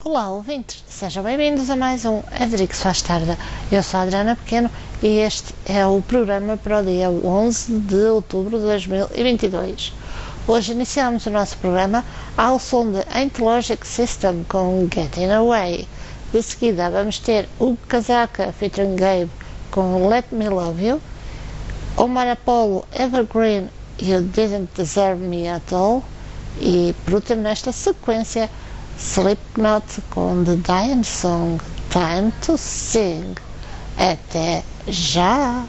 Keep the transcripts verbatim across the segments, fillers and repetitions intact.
Olá, ouvintes, sejam bem-vindos a mais um Edrix Faz Tarde. Eu sou a Adriana Pequeno e este é o programa para o dia onze de outubro de dois mil e vinte e dois. Hoje iniciamos o nosso programa ao som de Ain't Logic System com Getting Away. De seguida vamos ter o Casaca featuring Gabe com Let Me Love You, Omar Apollo Evergreen You Didn't Deserve Me At All e, por último nesta sequência, Slipknot com The Dying Song, Time to Sing. Até já!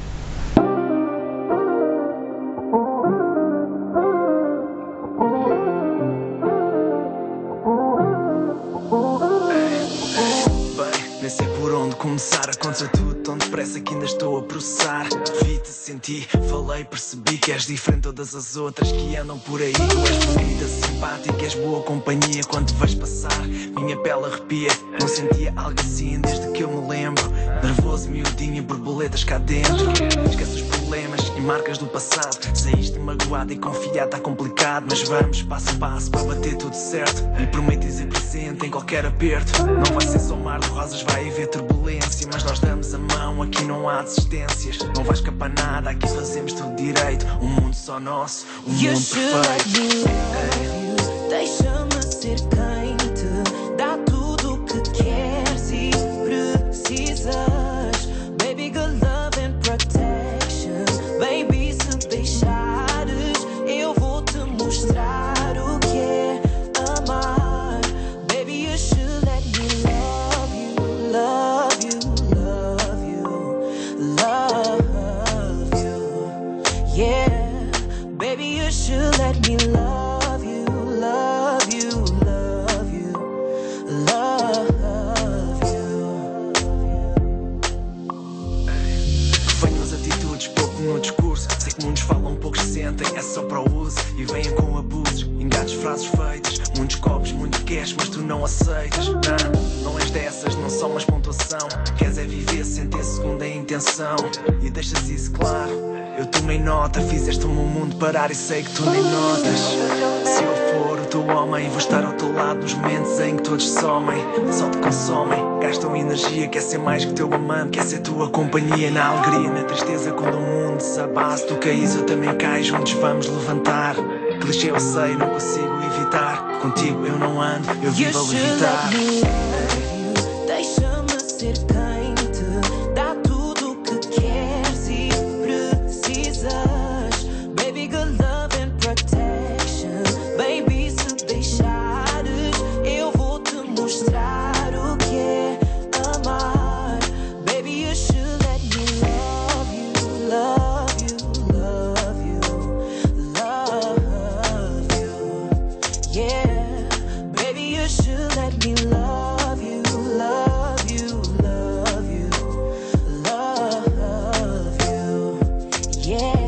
Nem sei por onde começar, aconteceu tudo tão depressa que ainda estou a processar. Vi-te, senti, falei, percebi que és diferente de todas as outras que andam por aí. Tu és bonita, simpática, és boa companhia quando te vais passar. Minha pele arrepia, não sentia algo assim desde que eu me lembro. Nervoso, miudinho e borboletas cá dentro. Esquece os problemas e marcas do passado. Saíste magoada e confiada, está complicado. Mas vamos passo a passo para bater tudo certo. E prometo dizer presente em qualquer aperto. Não vai ser só mar de rosas, vai haver turbulência, mas nós damos a mão, aqui não há desistências. Não vai escapar nada, aqui fazemos tudo direito. Um mundo só nosso, um mundo perfeito. Deixa-me ser quem te dá tudo o que queres e precisas. Baby, good love and protection. Baby, se deixares, eu vou te mostrar o que é amar. Baby, you should let me love you, love you, love you, love you. Yeah, baby, you should let me love you, love you, love you, love you. Venham as atitudes, pouco no discurso. Sei que muitos falam, poucos sentem, é só para o uso. E venham com abusos, engates, frases feitas. Muitos copos, muito queres, mas tu não aceitas. Não, não és dessas, não só mais pontuação. Queres é viver sem ter segunda intenção. E deixas isso claro. Eu tomei nota, fizeste o meu mundo parar e sei que tu nem notas. Se eu for o teu homem, vou estar ao teu lado nos momentos em que todos somem. Só te consomem, gastam energia. Quer ser mais que teu amante, quer ser tua companhia. Na alegria, na tristeza, quando o mundo desabasse. Tu caís, eu também caio, juntos vamos levantar. Clichê eu sei, não consigo evitar. Contigo eu não ando, eu vivo a levitar. Deixa-me ser quem te dá tudo o que queres e precisas. Baby, good love and protection. Baby, se deixares, eu vou te mostrar o que é amar. Baby, you should let me love you, love you, love you, love you. Yeah, baby, you should let me love you, love you, love you, love you. Yeah.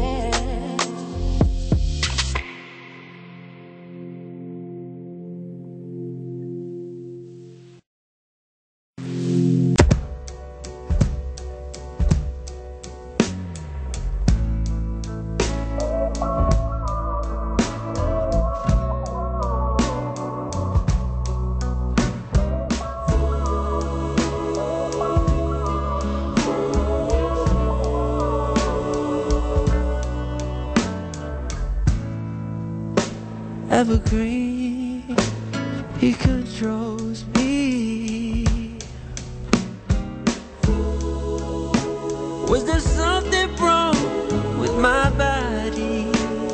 Evergreen, he controls me. Was there something wrong with my body?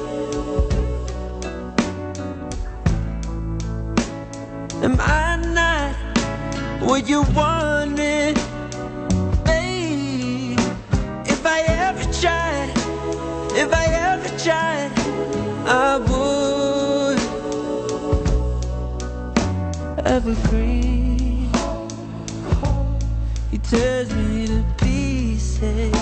Am I not what you wanted? Babe, if I ever tried, if I ever tried, I would. Evergreen, he tears me to pieces.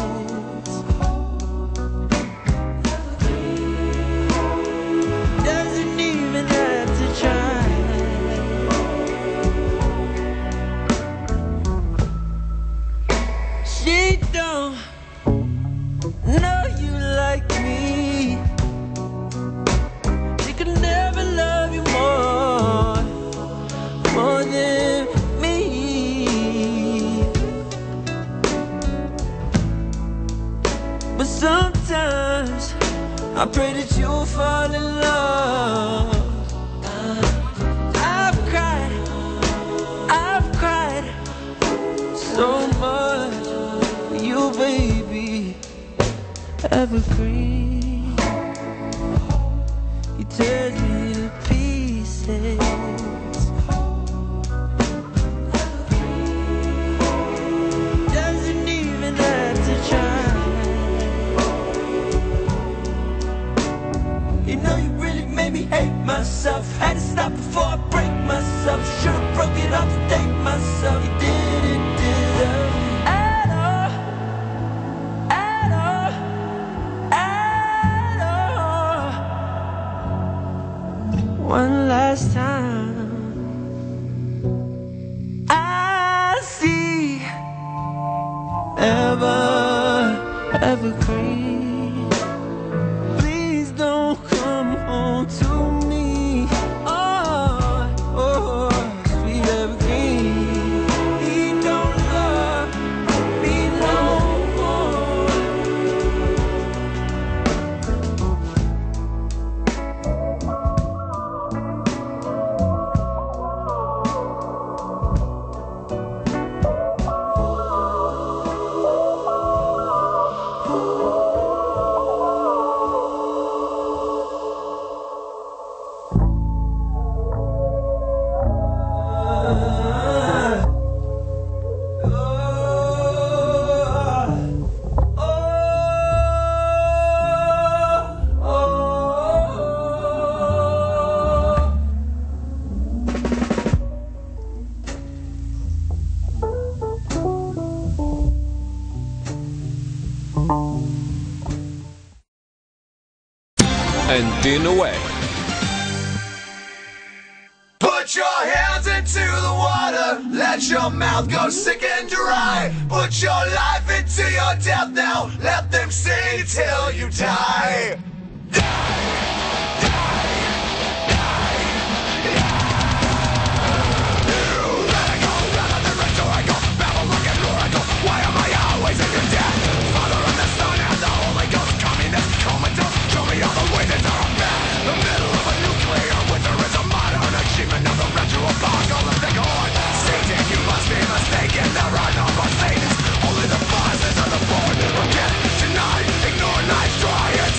Doesn't even have to try. She don't know you like me. She could never love you more, more than much. I pray that you'll fall in love. I've cried, I've cried so much for you, baby. Evergreen, you tear me to pieces. Doesn't even have to try. You know you really made me hate myself. Had to stop before I break myself. Should've broke it off to thank myself. You didn't deserve me at all, at all, at all. One last time I see ever, evergreen. Please don't come home to me. Oh, oh, sweet evergreen. He don't love me no more. And din away. Put your hands into the water, let your mouth go sick and dry. Put your life into your death now, let them sing till you die. Only the fastest are the born. Forget, deny, ignore, nice try.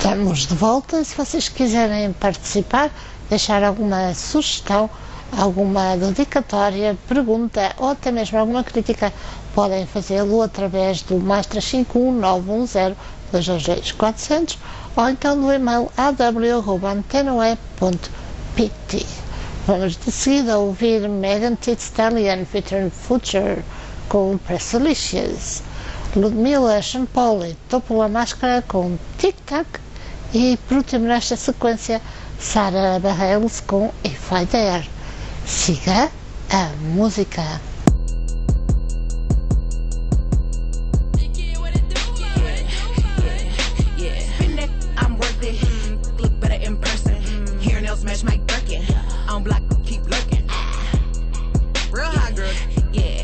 Estamos de volta. Se vocês quiserem participar, deixar alguma sugestão, alguma dedicatória, pergunta ou até mesmo alguma crítica, podem fazê-lo através do mais três cinco um nove um zero dois dois dois quatro zero zero ou então do e-mail a w arroba antena web ponto p t. Vamos de seguida ouvir Megan Thee Stallion featuring Future com Pressalicious, Ludmilla Shampoli, Topo a Máscara com Tic Tac e, por último nesta sequência, Sarah Bareilles com If I Dare. Siga a música. Smash Mike Birkin, on block, keep lurking. Real hot girl, yeah.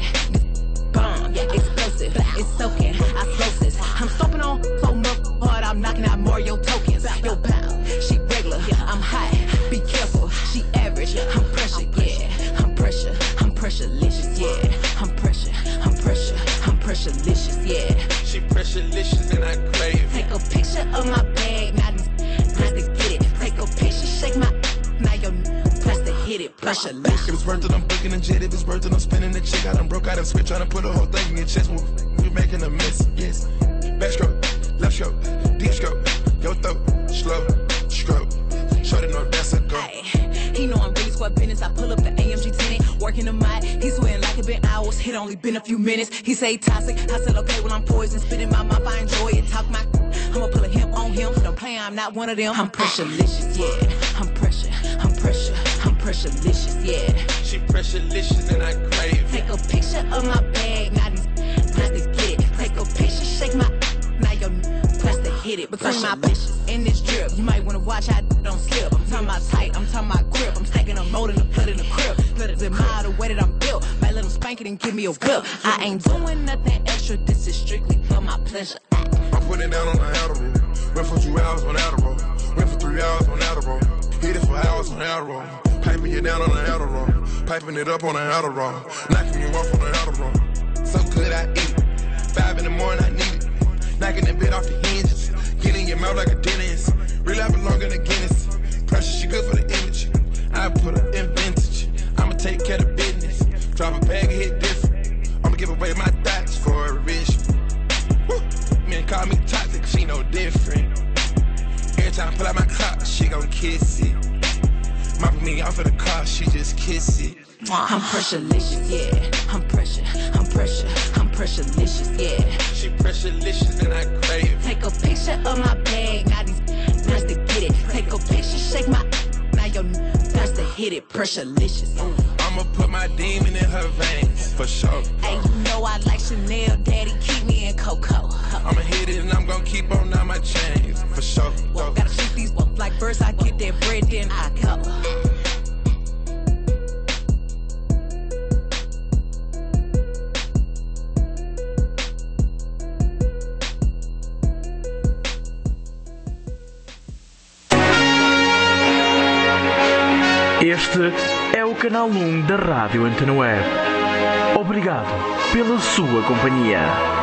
Bomb, yeah, explosive, it's soaking. Osmosis, I'm stomping on so much hard, I'm knocking out more your tokens. Yo, pound, she regular, I'm high. Be careful, she average. I'm pressure, yeah. I'm pressure, I'm pressure-licious, yeah. I'm pressure, I'm pressure, I'm pressure-licious, yeah. She pressure-licious and I crave. Take a picture of my bag, now press to get it. Take a picture, shake my. Now your press to hit it, pressure. If it's worth it, I'm booking a jet. If it's worth it, I'm spinning the chick. I done broke out and switch, trying to put the whole thing in your chest. We making a mess, yes. Backstroke, left stroke, deep stroke, your throat, slow, stroke. Shorty know that's a go. Aye, he know I'm really squad business. I pull up the A M G tenant, working the mic. He sweating like it been hours. It only been a few minutes. He say toxic. I said okay, well I'm poison. Spitting my mouth, I enjoy it. Talk my. I'ma pull a him on him. Don't play, I'm not one of them. I'm pressure-licious, yeah. I'm pressure, I'm pressure, I'm pressure-licious, yeah. She pressure-licious and I crave. Take a picture of my bag, now these press to get it. Take a picture, shake my, now your press to hit it. Between my bitches in this drip, you might wanna watch how I don't slip. I'm talking about tight, I'm talking about grip. I'm stacking a mold in the blood in the crib. Blood is in my the way that I'm built. Might let them spank it and give me a whip. I ain't doing nothing extra, this is strictly for my pleasure. I'm putting down on the Adderall. Went for two hours on Adderall. Went for three hours on Adderall. Hit it for hours on Adderall. Piping you down on the Adderall. Piping it up on the Adderall. Knocking you off on the Adderall. So good I eat it. Five in the morning I need it. Knocking that bit off the hinges. Getting your mouth like a dentist. Real life longer than Guinness. Pressure, she good for the image. I put her in vintage. I'ma take care of business. Drop a bag and hit different. I'ma give away my thoughts for a rich. Woo. Man call me toxic, she no different. Every time I pull out my clock, she gon' kiss it. Mopping me off of the car, she just kiss it. I'm pressure-licious, yeah. I'm pressure, I'm pressure, I'm pressure-licious, yeah. She pressure-licious and I crave. Take a picture of my bag, now these press to get it. Take a picture, shake my, now your press to hit it, pressure-licious. I'ma put my demon in her veins, for sure. Hey, you know I like Chanel, daddy, keep me in Coco. I'ma hit it and I'm gon' keep on all my chains, for sure. Well, gotta shoot these up like birds, I get that bread, then I go. Este é o canal um da Rádio Antena Web. Obrigado pela sua companhia.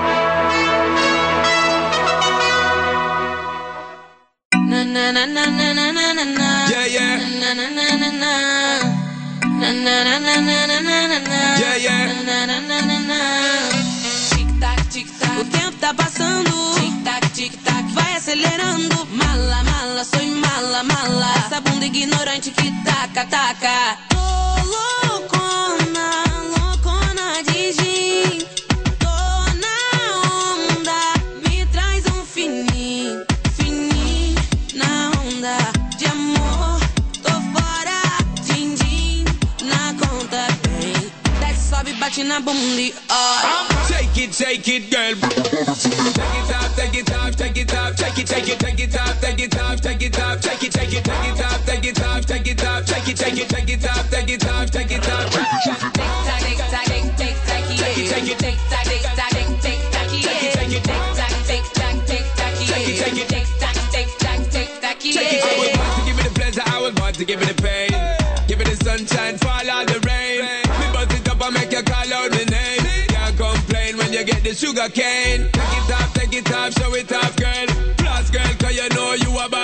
Na na na na na na na na na. Yeah, yeah. Na na na na na. Na na na na na na na na. Yeah, yeah. Na na na na na. Tic tac, tic tac. O tempo tá passando. Tic tac, tic tac. Vai acelerando. Mala, mala, sou mala, mala. Essa bunda ignorante que taca, taca. Tô loucona, loucona de gin. Tô na onda. Me traz um fininho, fininho na onda de amor. Tô fora, din din na conta bem. Desce, sobe, bate na bunda e ó. Take it, take it, girl. Take it off, take it off, take it off, take it, take it, take it off, take it off, take it off, take it, take it, take it off, take it off, take it off, take it, take it, take it off, take it off, take it off. Tick tock, tick tock, tick tick tock, yeah. Tick tock, tick tock, tick tock, tick tock, yeah. Tick tock, tick tock, tick tock, yeah. Tick tock, tick tock, tick tock, yeah. I was born to give me the pleasure, I was born to give me the pain. Give me the sunshine, fall all the rain. Me bust it up and make you call out the name. Can't complain when you get the sugar cane. Take it off, take it off, show it off, girl. Plus, girl, cause you know you a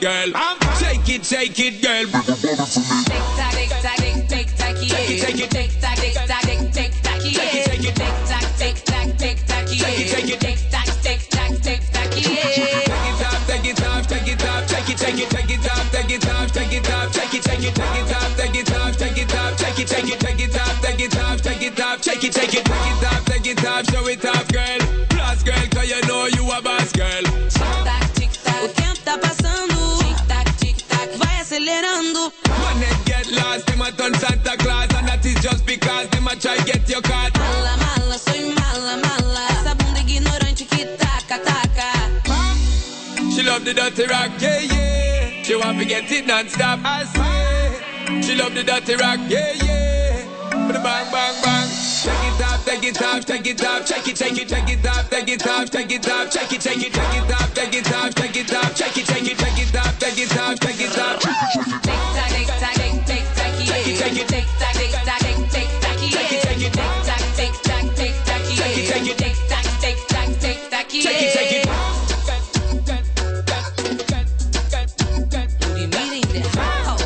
girl. Shake it, shake it, girl. Tick tock, tick tock, tick tick tock, yeah. Take it, Tick tock, tick tock, tick tick tock, yeah. Take it, Tick tock, tick tock, tick tock, yeah. Take it, Tick tock, tick tock, tick tock, yeah. Take it off, take it off, take it off, take it, take it, take it off, take it off, take it off, take it, take it, take it off, take it off, take it off, take it, take it, take it off, take it off, take it off, take it, take it, take it off, take it off, show it off, girl. Plus, girl, 'cause you know you a boss, girl. Tic tac, tic tac, o tempo tá passando. Tic tac, tic tac, vai acelerando. When they get lost, them a turn Santa Claus, and that is just because them a try get your card. Mala, mala, soy mala, mala. Essa bunda ignorante que taca, taca. She love the dirty rock, yeah, yeah. She want to get it non-stop, I say. She love the dirty rock, yeah, yeah. Bang, bang, bang. Take it off, take it off, take it off, take it, take it, take it off, take it off, take it off, take it, take it, take it off, take it off, take it off, take it, take it, take it off, take it off, take it off. Tick toc, tick toc, tick tick toc, yeah. Tick toc, tick toc, tick tick toc, yeah. Tick toc, tick toc, tick toc, yeah. Tick toc, tick toc, tick toc, yeah. Take it, take it. Booty meet in the house.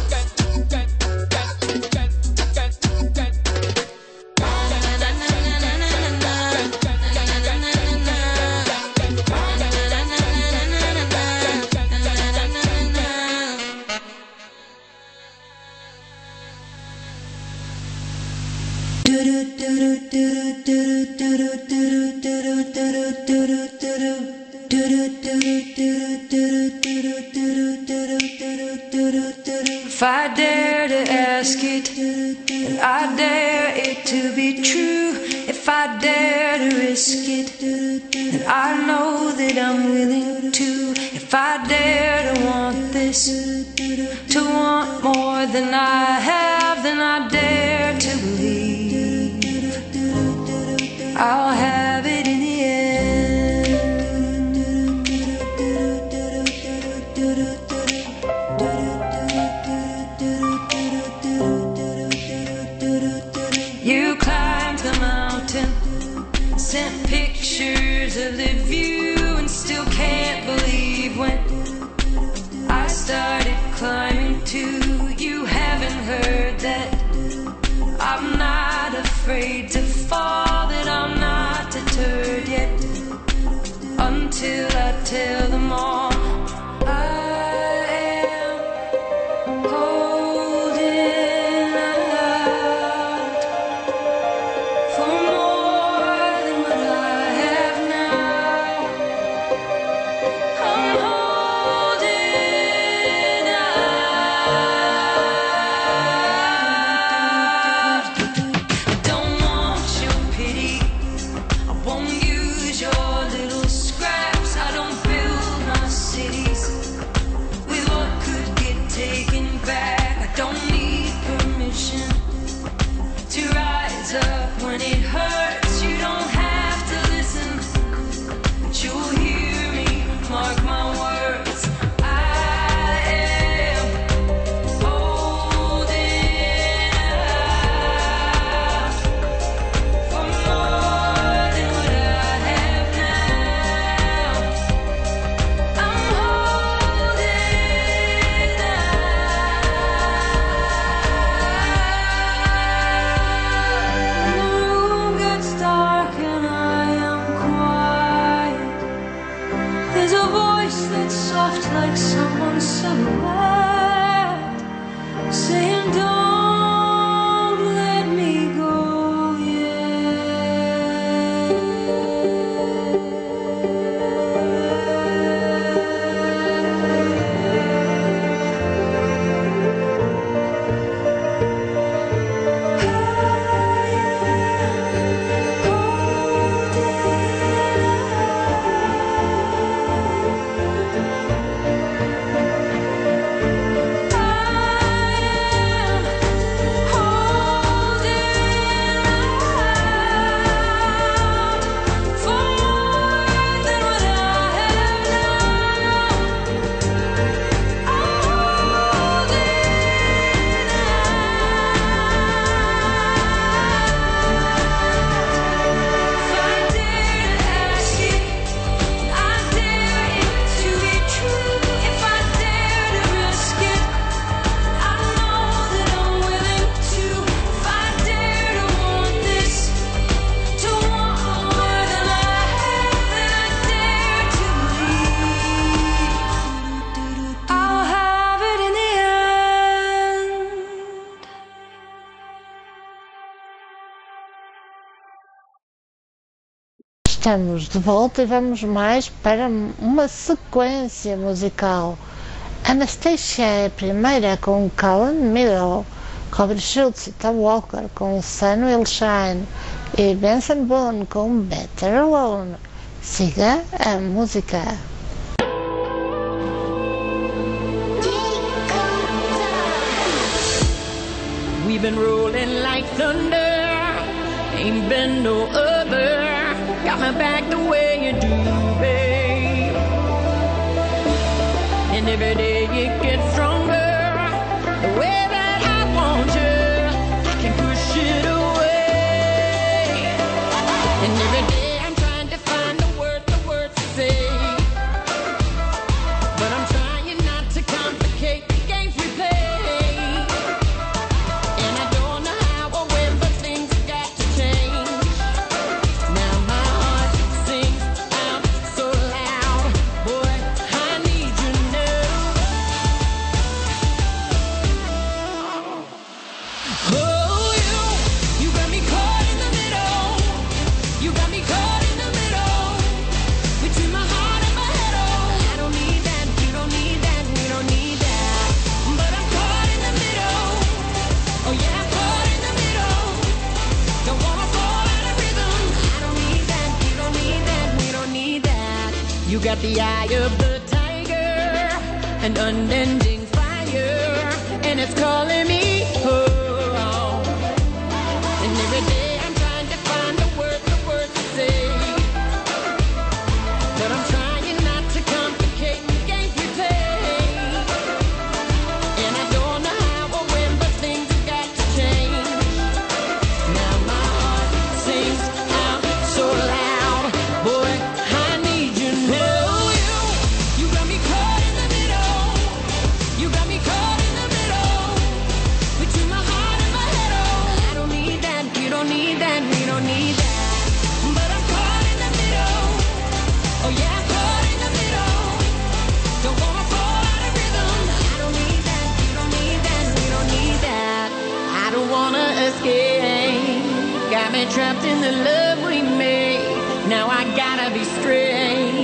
If I dare to ask it, and I dare it to be true. If I dare to risk it, then I know that I'm willing to. If I dare to want this, to want more than I have, then I dare to believe I'll have it in the end. You climbed the mountain, sent pictures of the view, and still can't believe when I started climbing too. You haven't heard that I'm not afraid to fall, that I'm not deterred yet, until I tell them all I am holding out for more than what I have now. I'm holding out. I don't want your pity. I won't use your little scraps. I don't build my cities with what could get taken back. I don't need permission to rise up when it hurts. You don't have to listen, but you'll hear me, mark my words. I am holding out for more than what I have now. I'm holding out. The room gets dark and I am quiet. There's a voice that's soft like someone's silhouette, saying don't let me go yet. Estamos de volta e vamos mais para uma sequência musical. Anastacia é a primeira com Colin Meadow, Robert Schultz e Tom Walker com Sun Will Shine e Benson Boone com Better Alone. Siga a música. We've been rolling like thunder, ain't been no other. Got my back the way you do, babe. And every day it gets stronger, the way that I want you, I can push it away. And every day I'm trying to find the word, the words to say, but I'm trying not to complicate the games we play. You got the eye of the tiger, an unending fire, and it's calling me home. And every day I'm trying to find the word, the words to say, but I'm trying not to complicate the games we play. And I don't know how or when, but things have got to change. Now my heart sings out so loud, boy, I need you now. Got me trapped in the love we made. Now I gotta be straight.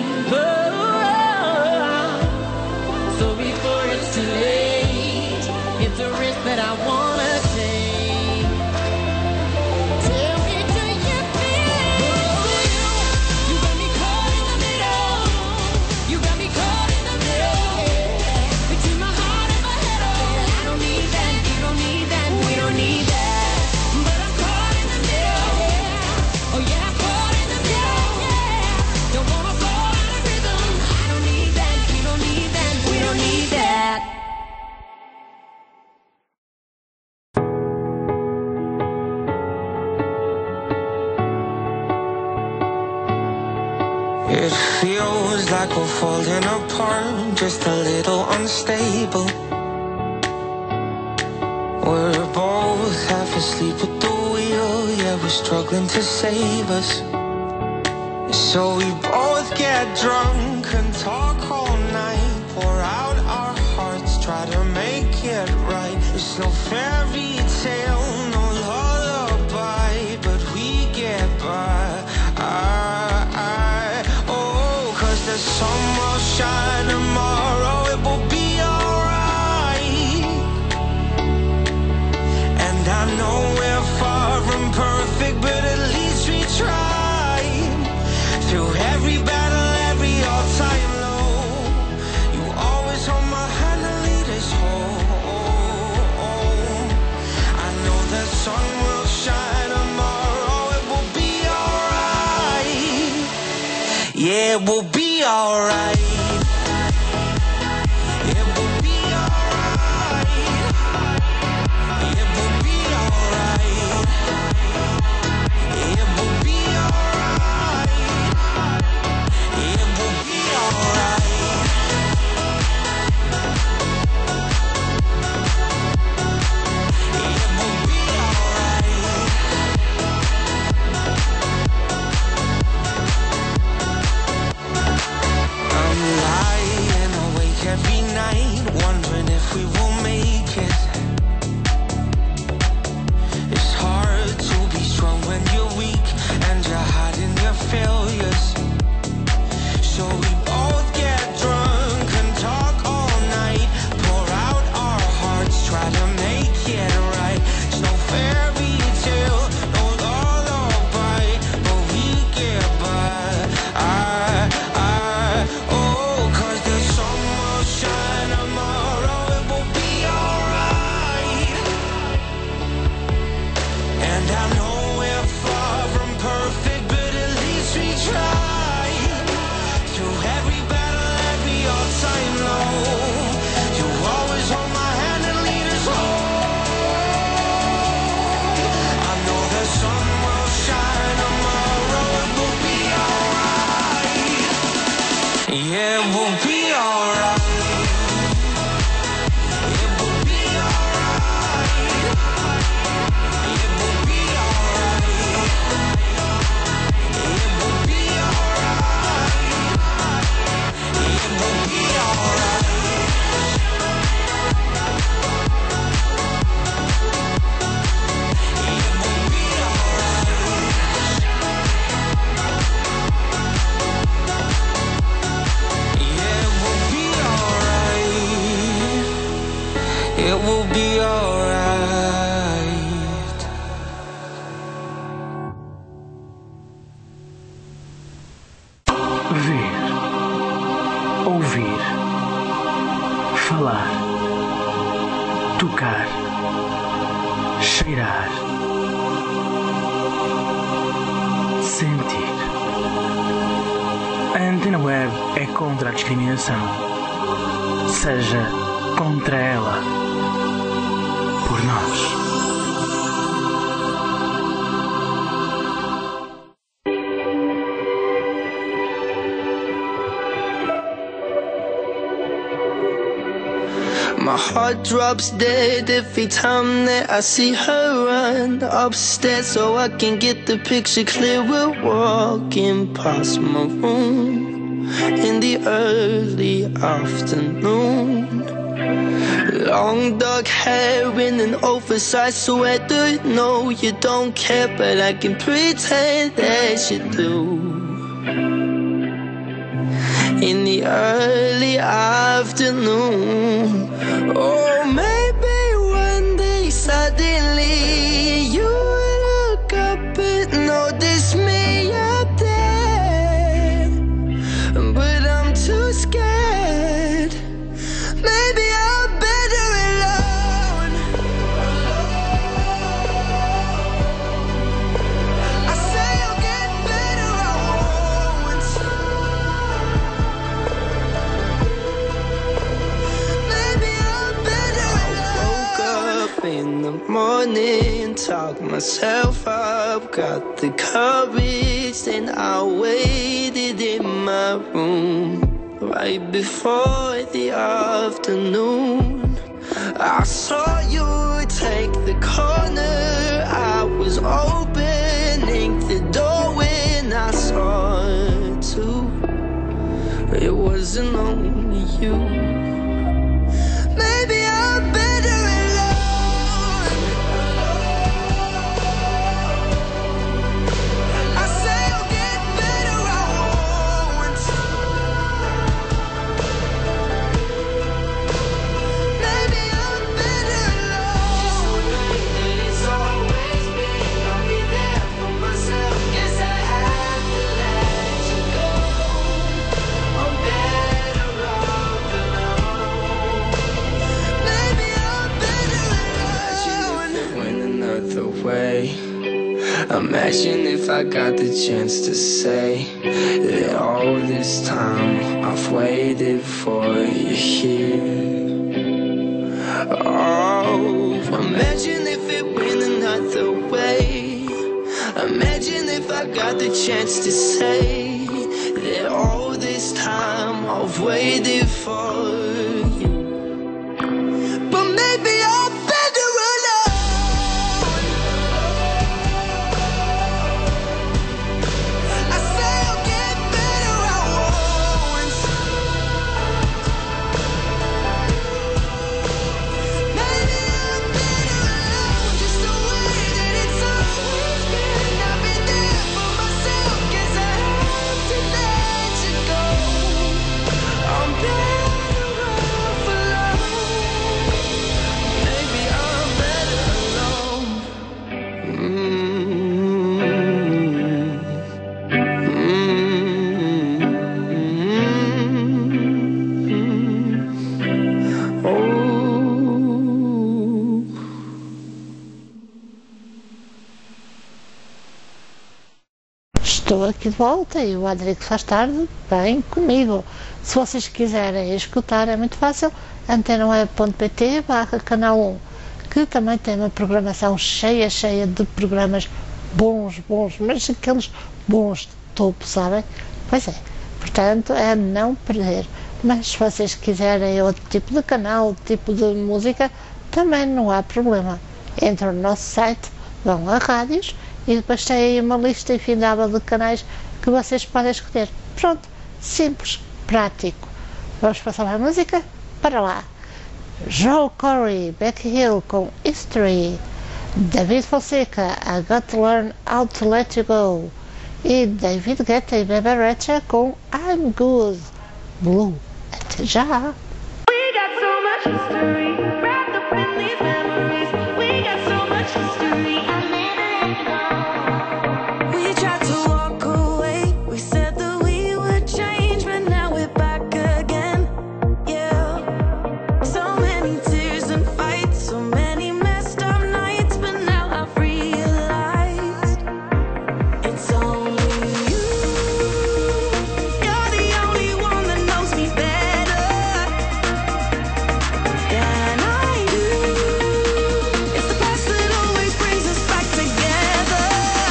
Oh, so before it's too late, it's a risk that I wanna take. Tell me, do you feel it? You got me caught in the middle. You got me caught in the middle. Between my heart and my head. Oh, I don't need that. You don't need that. We don't need that. It feels like we're falling apart, just a little unstable. We're both half asleep at the wheel, yeah, we're struggling to save us. So we both get drunk and talk all night, pour out our hearts, try to make it right. It's no fairy tale, no lullaby, but we get by. I, I, oh, cause the sun will shine tomorrow, it will be alright. And I know we're far from perfect, but at least we try. Through every battle, every all-time low, you always hold my hand and lead us home. I know the sun will shine tomorrow, it will be alright. Yeah, it will be alright. Every night, wondering if we will make it. It's hard to be strong when you're weak, and you're hiding your failures. Yeah, we'll be alright. It will be alright. Ver, ouvir, falar, tocar, cheirar, sentir. A Antena Web é contra a discriminação. Seja contra ela. Por nós. My heart drops dead every time that I see her run upstairs so I can get the picture clear. We're walking past my room in the early afternoon. Long dark hair in an oversized sweater. No, you don't care, but I can pretend that you do. In the early afternoon. Oh, maybe one day suddenly you look up and notice me up there. But I'm too scared. Maybe I'm better alone. I say I'll get better, I won't. Maybe I'm better alone. I woke up in the morning, talked myself up, got the courage, then I waited in my room. Right before the afternoon, I saw you take the corner. I was opening the door when I saw it too. It wasn't only you. Maybe I'm better alone. I say I'll get better, I won't. Maybe I'm better alone. It's always me, I'll be there for myself. Guess I have to let you go. I'm better off alone. Maybe I'm better alone. Imagine if it went another way. Imagine if I got the chance to say that all this time I've waited for you here. Oh, imagine if it went another way. Imagine if I got the chance to say that all this time I've waited for you. But maybe I'm better alone. I say I'll get better, I won't. Maybe I'm better alone, just the way that it's always been. I've been there for myself, guess I have to let you go. I'm better off alone. Maybe I'm better alone. Estou aqui de volta e o Adrico faz tarde bem comigo. Se vocês quiserem escutar é muito fácil, antenaweb.pt barra canal um, que também tem uma programação cheia, cheia de programas bons, bons, mas aqueles bons de topo, sabem? Pois é, Portanto, é não perder. Mas se vocês quiserem outro tipo de canal, tipo de música, também não há problema. Entram no nosso site, vão a rádios e depois tem aí uma lista infindável de canais que vocês podem escolher. Pronto, simples, prático. Vamos passar a música? Para lá. Joel Corey, Becky Hill com History. David Fonseca, I Got to Learn How to Let You Go. E David Guetta e Bebe Rexha com I'm Good. Blue. Até já! We got so much history wrapped up in these memories. We got so much history. I'll never let go. We tried to walk away. We said that we would change, but now we're back again. Yeah. So many tears and fights, so many messed up nights, but now I've realized it's only you. You're the only one that knows me better than I do. It's the past that always brings us back together.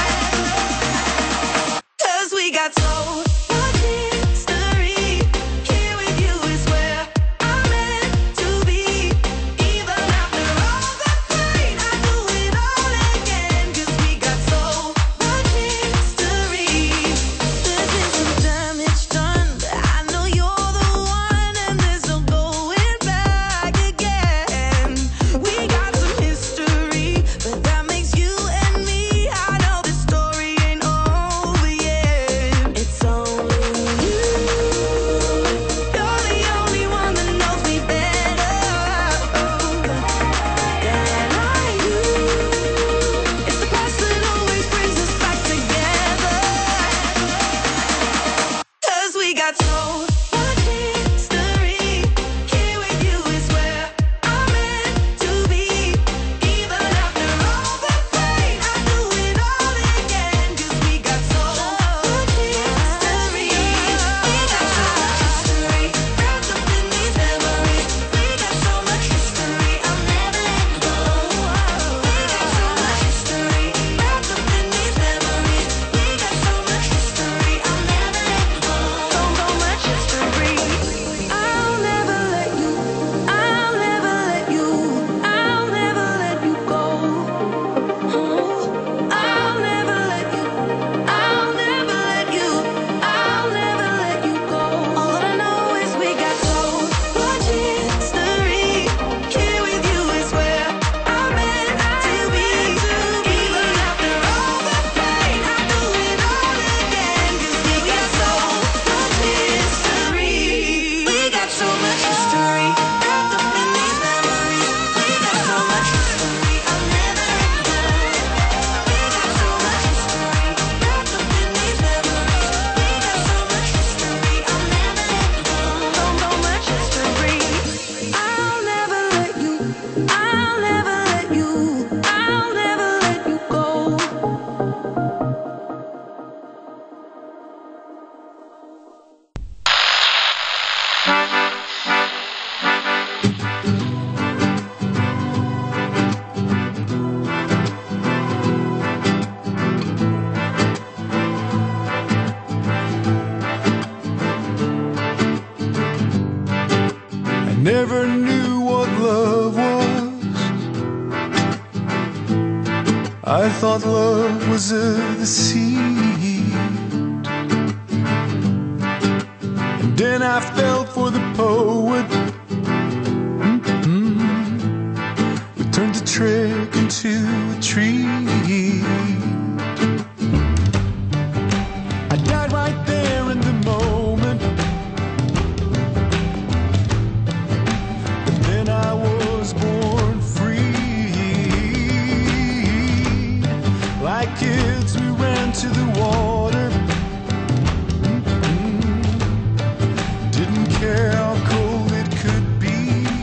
'Cause we got so much history. Here with you is where I'm meant to be. Even after all the pain, I do it all again. 'Cause we got so much history. There's been some damage done, but I know you're the one, and there's no going back again. We got some history, but that makes you and me. I know this story ain't over yet. It's only you. You're the only one that knows me better than I do. It's the past that always brings us back together. 'Cause we got so much history. Here with you is where I'm meant to be. Even after all the pain, I do it all again. 'Cause we got so much history. We got so much history wrapped up in these memories. We got so much history. I'll never let go. We got so much history wrapped up in these memories. We got so much history. I'll never let go. So, so much history. I'll never let you. I'll never let you. I'll never let you go. I'll never let you. I'll never let you. I'll never let you go. All that I know is we got so much history. Here with you is where I'm meant to be. Even after all the pain, I do it all again. 'Cause we got so much history. We got so much history wrapped up in these memories. We got so much history. I'll never let go. We got so much history wrapped up in these memories. We got so much history. I'll never let go. So, so much history. I'll never let you. I'll never let you. I'll never let you go. I never knew what love was. I thought love was a deceit. And then I fell for the poet mm-hmm, who turned a trick into a treat. I died right there in the moment. Then I was born free. Like kids, we ran to the water. Mm-mm. Didn't care how cold it could be.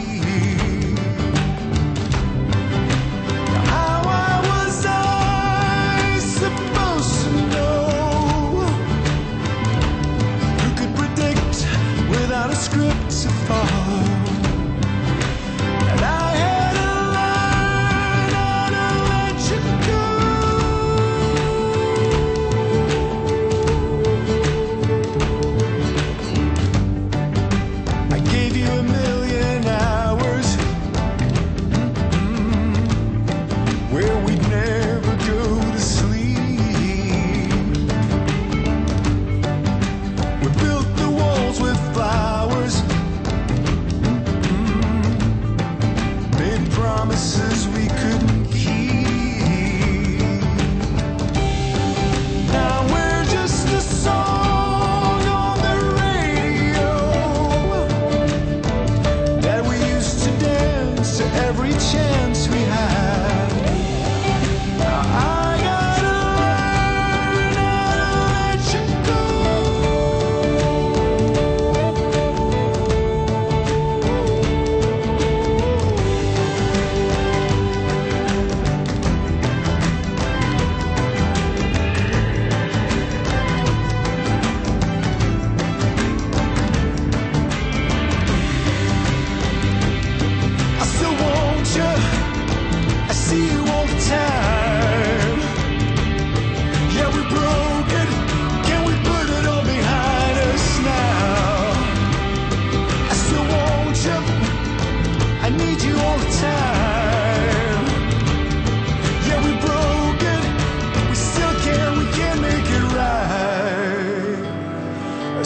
How I was I supposed to know? Who could predict without a script to follow? And I had to learn how to let you go.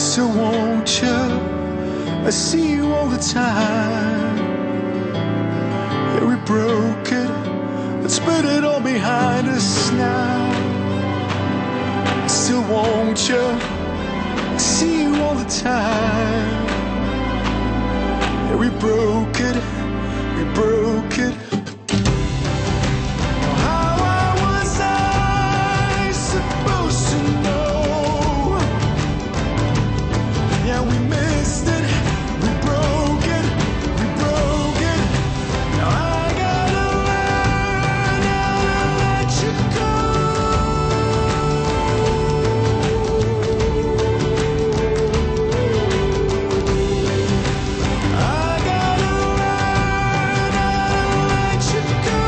So won't you? I see you all the time. Yeah, we broke it. Let's put it all behind us now. Still won't you? I see you all the time. Yeah, we broke it. We broke it. How was I supposed to know? Yeah, we missed it. We broke it. We broke it. Now I gotta learn how to let you go. I gotta learn how to let you go.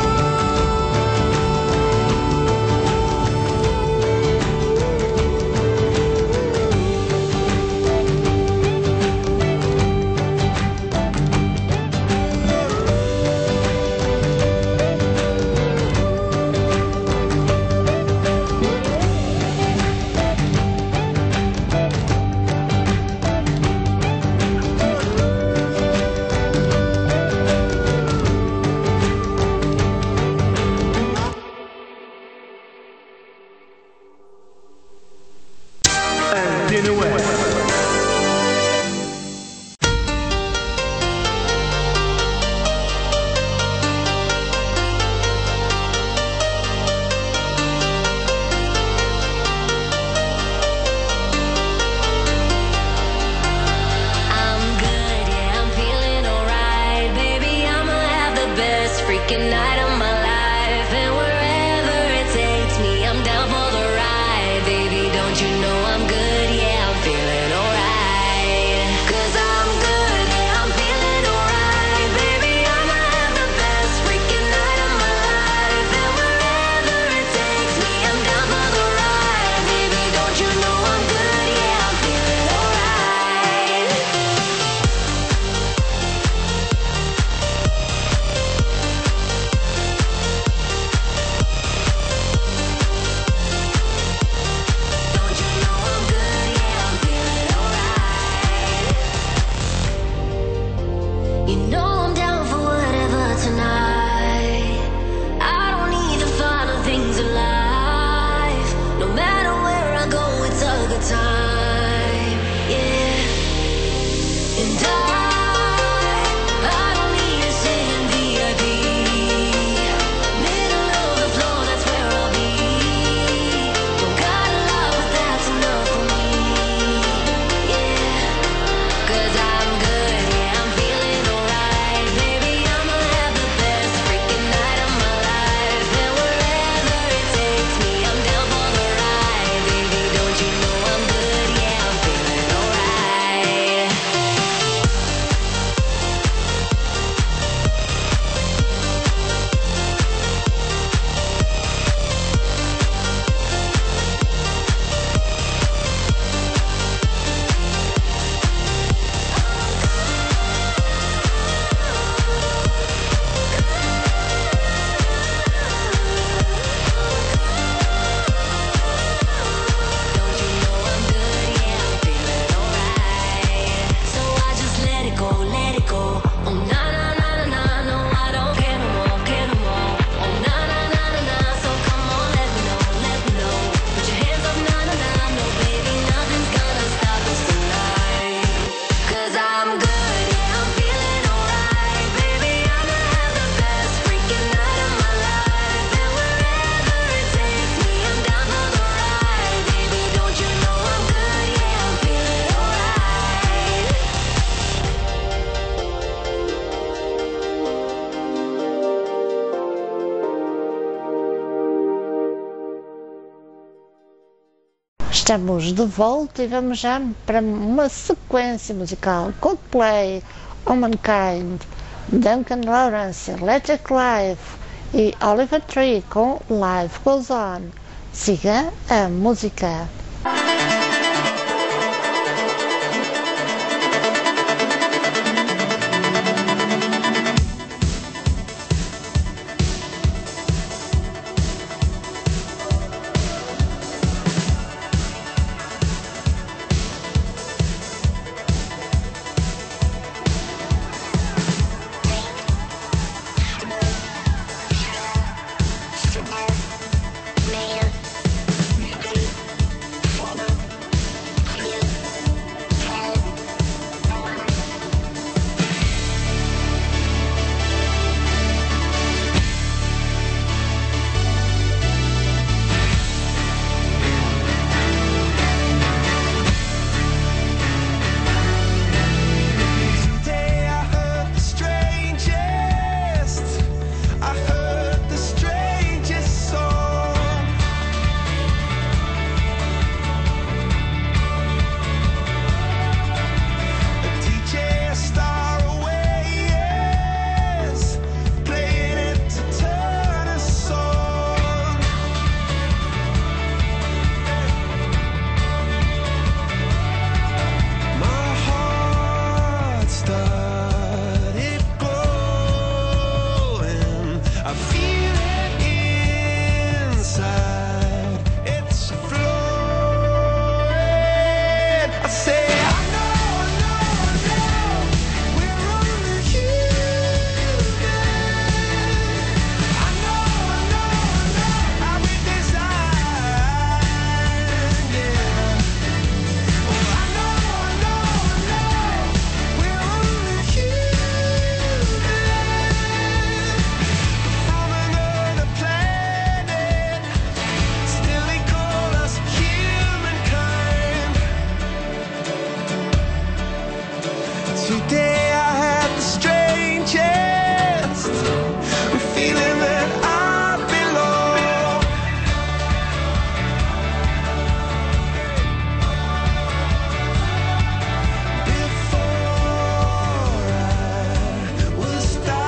And in a way. I'm good, yeah, I'm feeling alright. Baby, I'ma have the best freaking night of my life. And wherever it takes me, I'm down for the ride. Baby, don't you know I'm good, yeah, I'm feeling alright. 'Cause I'm good, yeah, I'm feeling alright. Baby, I'ma have the best freaking night of my life. And wherever it takes me, I'm down for the ride. Baby, don't you know I'm good, yeah, I'm feeling alright. Don't you know I'm good, yeah, I'm feeling alright. You know I'm down for whatever tonight. I don't need the final things in life. No matter where I go, it's a good time. Yeah. And I, I don't need to sit in V I P. Middle of the floor, that's where I'll be. Don't got a lot, but that's enough for me. Yeah. 'Cause I'm good, yeah, I'm feeling alright. Baby, I'ma have the best freaking night of my life. And wherever it takes me, I'm down for the ride. Baby, don't you know I'm good, yeah, I'm feeling alright. Don't you know I'm good, yeah, I'm feeling alright. So I just let it go, let it go. Oh na na na na na, no I don't care no more, care no more. Oh na na na na na, so come on, let me know, let me know. Put your hands up, na na na, no baby, nothing's gonna stop us tonight. 'Cause I'm good, yeah, I'm feeling alright. Baby, I'ma have the best freaking night of my life. And wherever it takes me, I'm down for the ride. Baby, don't you know I'm good, yeah, I'm feeling alright. Estamos de volta e vamos já para uma sequência musical. Coldplay, Humankind, Duncan Lawrence, Electric Life e Oliver Tree com Life Goes On. Siga a música. Today I had the strangest feeling that I belong. Before I was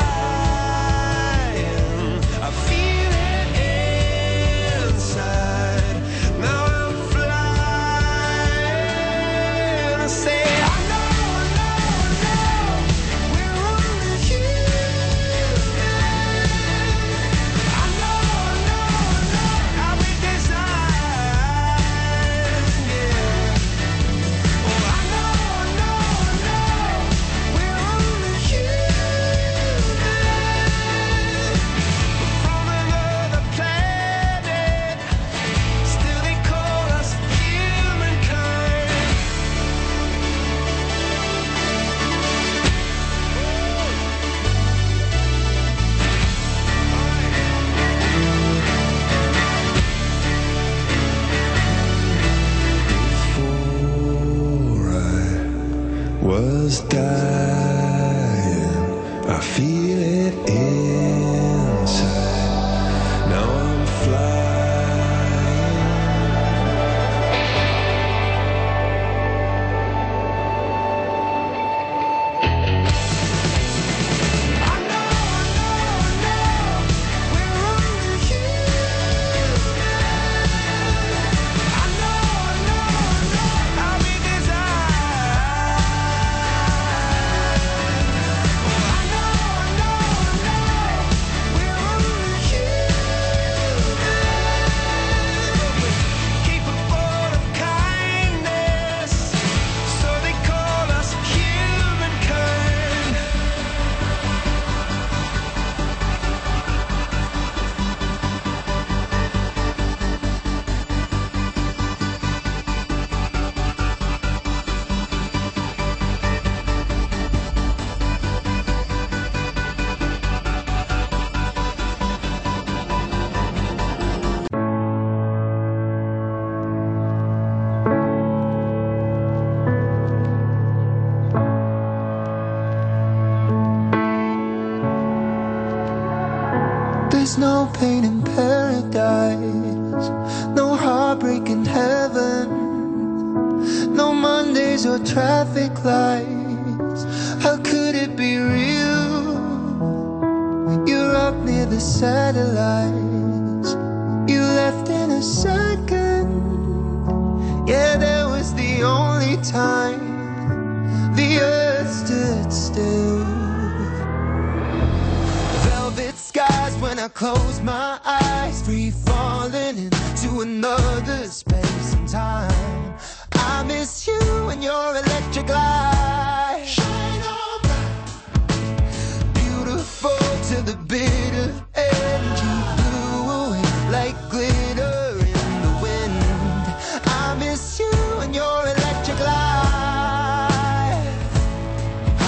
dying, I feel it inside. Now I'm flying. I say I know, I know, I know, we're only human. I know, I know, I know how we design, yeah. Oh, I know, I know, I know, we're only human. From another planet, still they call us humankind. Before I was dying, I feel it inside. Now I'm flying. I know, I know, I know, we're only human. I know, I know, I know how we design. Oh, I know, I know, I know, we're only human. Capable of kindness, so they call us humankind. There's no pain in paradise, no heartbreak in heaven, no Mondays or traffic lights. How could it be real? You're up near the satellites, you left in a second. Yeah, that was the only time the earth stood still. Velvet skies when I close my eyes, free falling into another space and time. I miss you and your electric light. Shine on bright, beautiful to the bitter end. You blew away like glitter in the wind. I miss you and your electric light. Oh,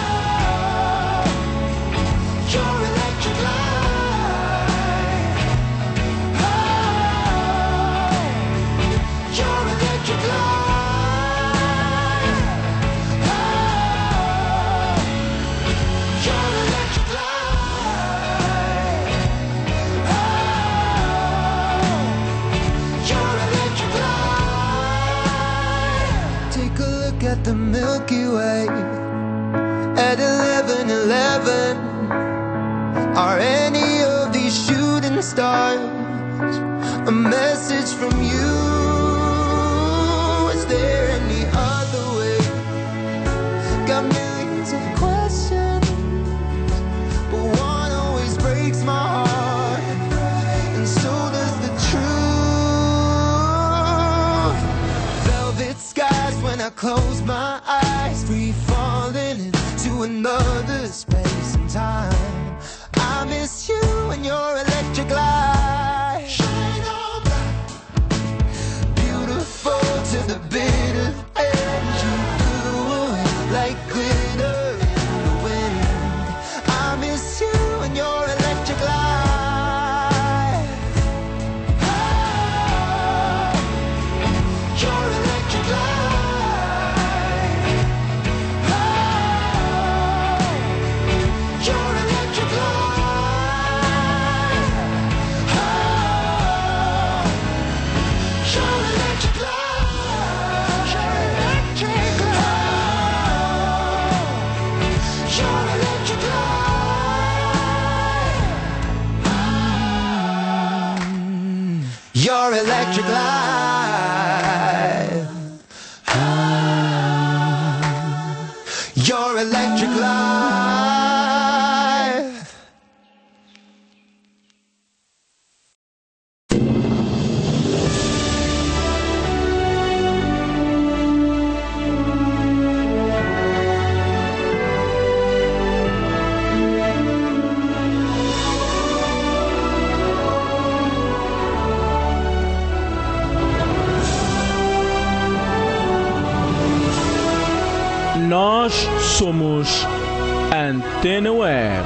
your electric light. Oh, your electric light. Oh, your electric light. Oh, your electric light. Take a look at the Milky Way at eleven eleven. Are any of these shooting stars a message from you? Is there any other way? Got millions of questions, but one always breaks my heart, and so does the truth. Velvet skies when I close my eyes, free falling into another space and time. I miss you and your electric light. Shine on bright, beautiful to the bitter end. You blew away like glitter in the wind. I miss you and your electric light. Oh, your electric light. Oh, electric life. Ah, your electric life. Nós somos Antena Web.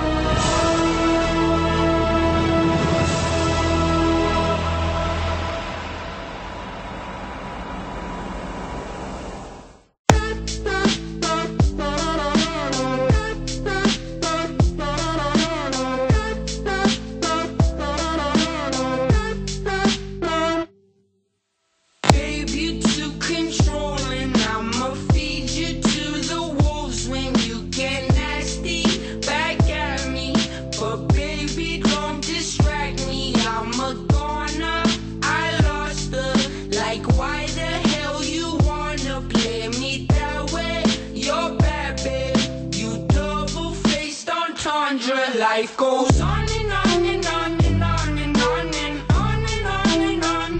Life goes on and on and on and on and on and on and on and on.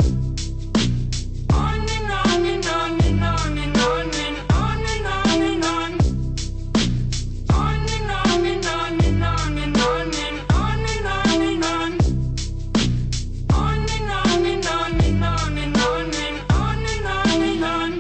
On and on and on and on and on and on and on and on. On and on and on and on and on and on and on and on. On and on and on and on and on and on and on and on.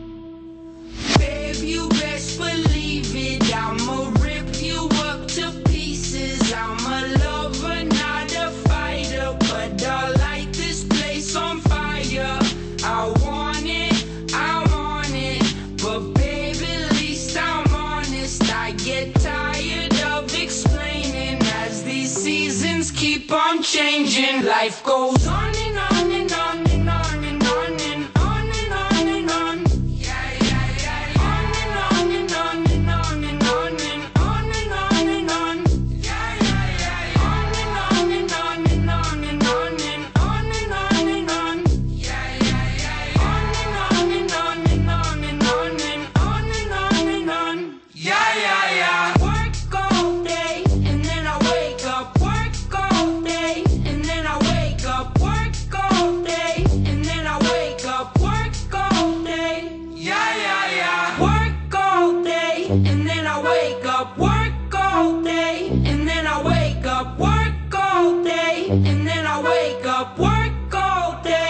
Babe, you best believe it, I'ma rip you up to pieces. I'm a lover, not a fighter, but I light this place on fire. I want it, I want it, but baby, at least I'm honest. I get tired of explaining as these seasons keep on changing. Life goes on and on and on and on and on and on and on and on. Yeah, yeah, yeah, yeah. On and on and on and on and on and on and on and on. Yeah, yeah, yeah, yeah. On and on and on and on and on and on and on and on. Yeah, yeah, yeah, yeah. On and on and on and on and on and on and on and on. Yeah, yeah, yeah. Work all day and then I wake up. Work all day and then I wake up. Work all day and then I wake up. Work all day. Yeah, yeah, yeah. Work all day and then I wake up. Work all day and then I wake up. Work all day and then I wake up. Work all day.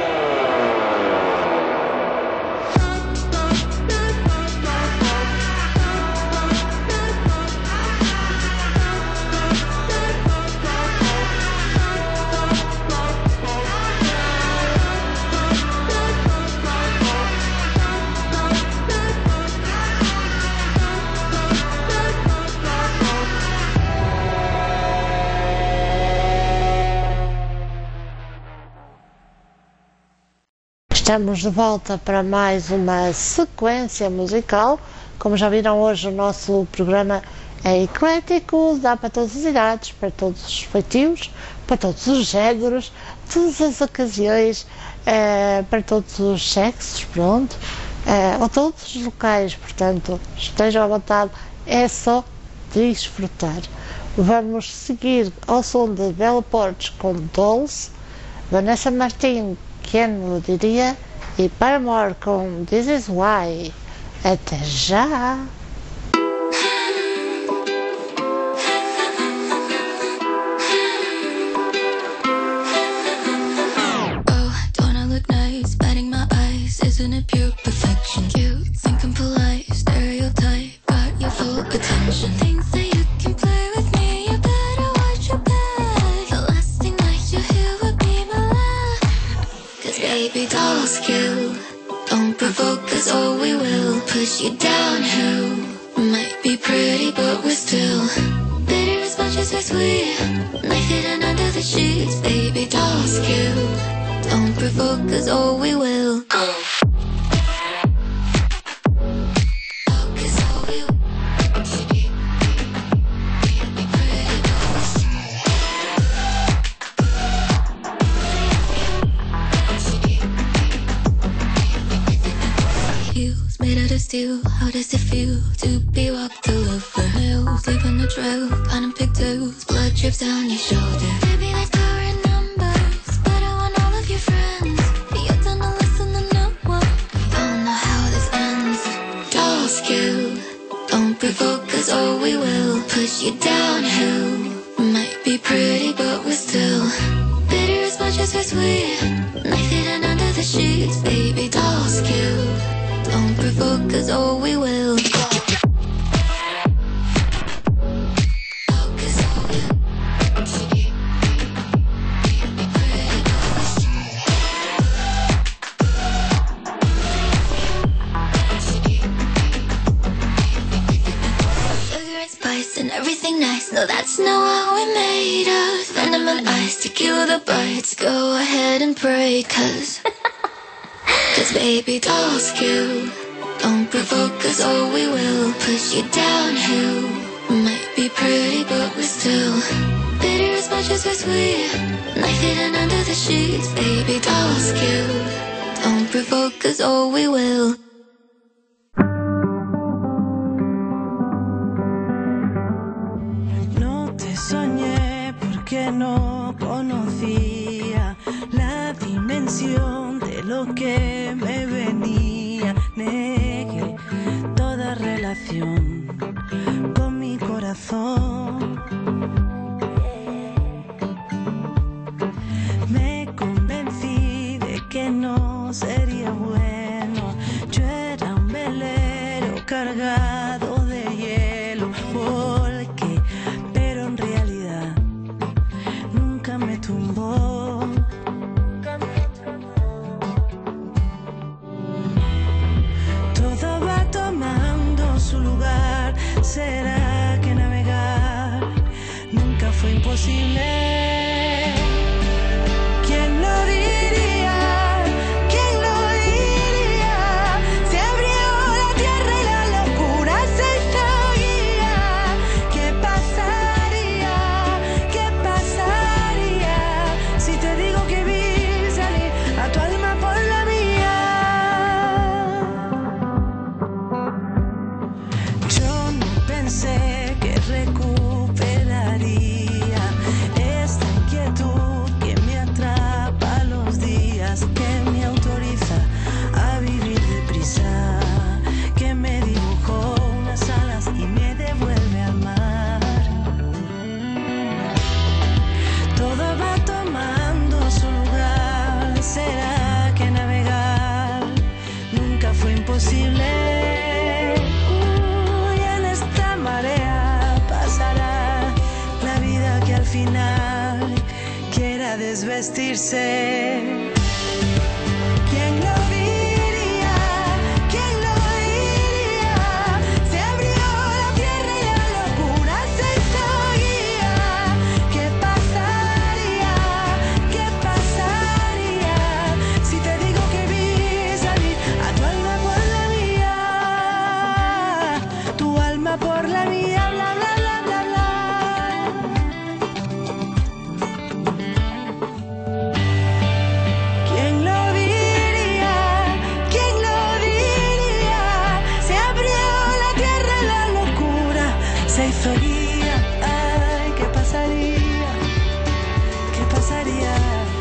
Estamos de volta para mais uma sequência musical. Como já viram, hoje o nosso programa é eclético, dá para todas as idades, para todos os feitios, para todos os géneros, todas as ocasiões, eh, para todos os sexos, pronto, eh, ou todos os locais, portanto, estejam à vontade, é só desfrutar. Vamos seguir ao som de Bella Portes com Dolls, Vanessa Martin, quem o diria, e Paramore com This Is Why. Até já! Oh, don't I look nice, batting my eyes, isn't it pure perfection? Cute, think I'm polite, stereotype, got your full attention. Things that you can play with me, you better watch your back. The last thing that you hear would be my laugh. Cause baby dolls kill, don't provoke us or we will push you downhill. Might be pretty but we're still bitter as much as we're sweet. Knife hidden under the sheets, baby dolls kill, don't provoke us or we will go. We'll be right back. feel to be walked all over hills, leaving a trail, climbing pigtails, blood drips down your shoulder. Baby, let's power in numbers, but I want all of your friends. You're done to listen to no one. We all know how this ends. Doll skill, don't provoke us or we will push you downhill. Might be pretty, but we're still bitter as much as we're sweet. Knife hidden under the sheets, baby, doll skill. Don't provoke us or we will. And everything nice, no, that's not what we made of. Venom and ice to kill the bites. Go ahead and pray, cause Cause baby, doll skill. Don't provoke us or we will push you downhill. Might be pretty, but we're still bitter as much as we're sweet. Knife hidden under the sheets, baby, doll skill. Don't provoke us or we will. Soñé porque no conocía la dimensión de lo que me venía. Negué toda relación con mi corazón. Me convencí de que no sería bueno. Yo era un velero cargado de hielo. Porque en realidad nunca me tumbó. Todo va tomando su lugar. ¿Será que navegar nunca fue imposible? ¿Quién lo diría? ¿Quién lo diría? Se abrió la tierra y la locura se hizo guía. ¿Qué pasa? Pensé que recuperaría esta inquietud que me atrapa los días, que me autoriza a vivir deprisa, que me dibujó unas alas y me devuelve al mar. Todo va tomando su lugar. ¿Será que navegar nunca fue imposible? Al final quiera desvestirse. ¿Quién lo diría? ¿Quién lo diría? Se abrió la tierra y la locura se hizo guía. ¿Qué pasaría? ¿Qué pasaría si te digo que vi salir a tu alma por la mía? Tu alma por la mía, bla bla bla bla bla. Se hizo guía, ay, ¿qué pasaría? ¿Qué pasaría?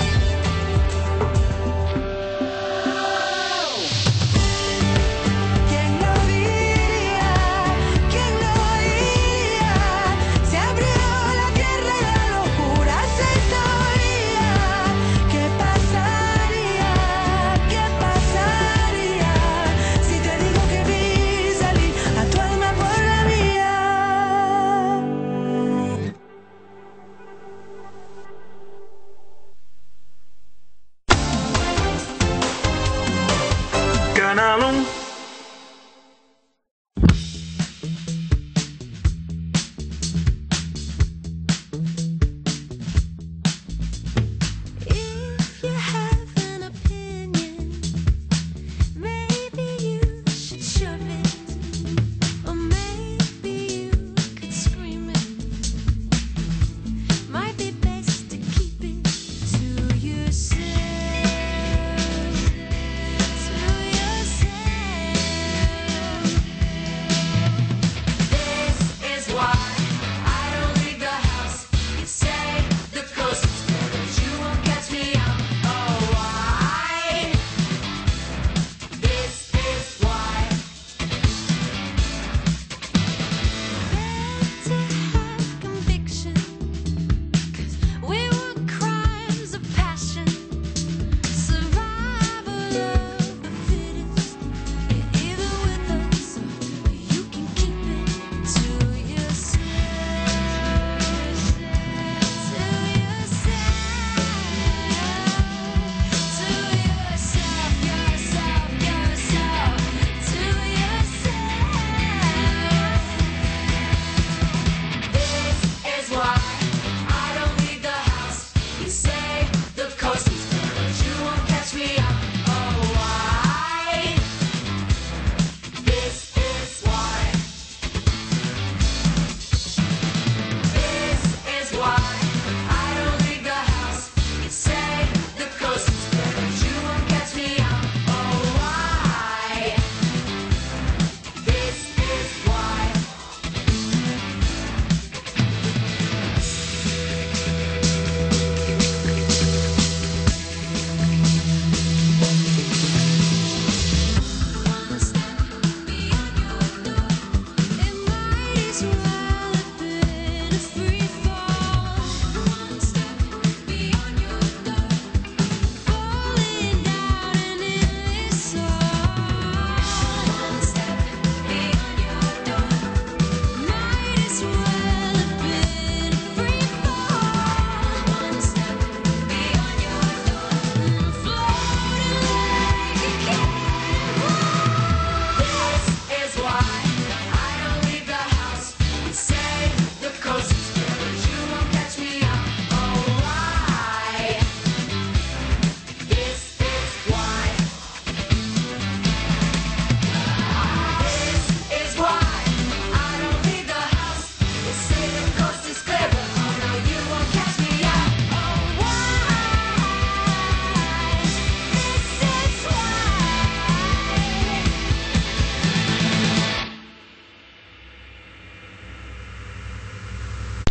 ¿Quién lo diría? ¿Quién lo diría? Se abrió la tierra y la locura se hizo guía. ¿Qué pasaría? ¿Qué pasaría si te digo que vi salir a tu alma por la mía?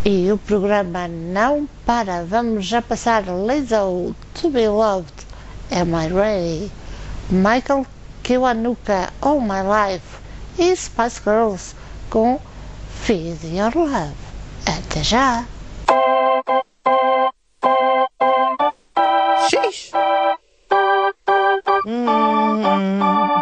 E o programa não para. Vamos já passar Lizzo, To Be Loved, Am I Ready? Michael Kiwanuka, All My Life e Spice Girls com Feed Your Love. Até já! Sheesh. Mm.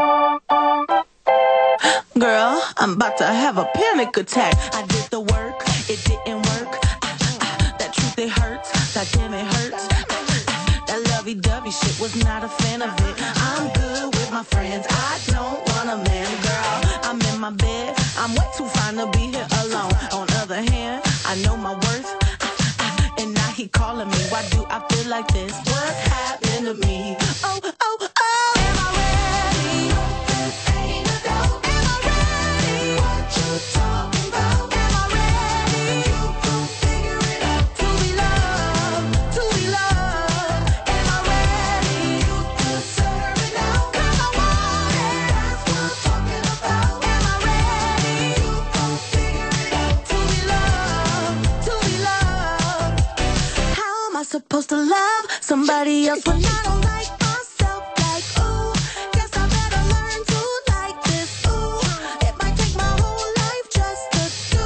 Girl, I'm about to have a panic attack. I did the work, it didn't work. Ah, ah, that truth, it hurts. That damn, it hurts. Ah, ah, that lovey-dovey shit, was not a fan of it. I'm good with my friends. I don't want a man, girl. I'm in my bed. I'm way too fine to be here alone. On the other hand, I know my worth. Ah, ah, and now he calling me. Why do I feel like this? What happened to me? Oh, oh, oh. Am I ready? Ain't a doubt. Am I ready? What you talking about? Am I ready? You gon' figure it out. To be loved, to be loved. Am I ready? You deserve it now. 'Cause I want it. That's what I'm talking about. Am I ready? You gon' figure it out. To be loved, to be loved. How am I supposed to love somebody else when I don't like myself? Like, ooh, guess I better learn to like this. Ooh, it might take my whole life just to do.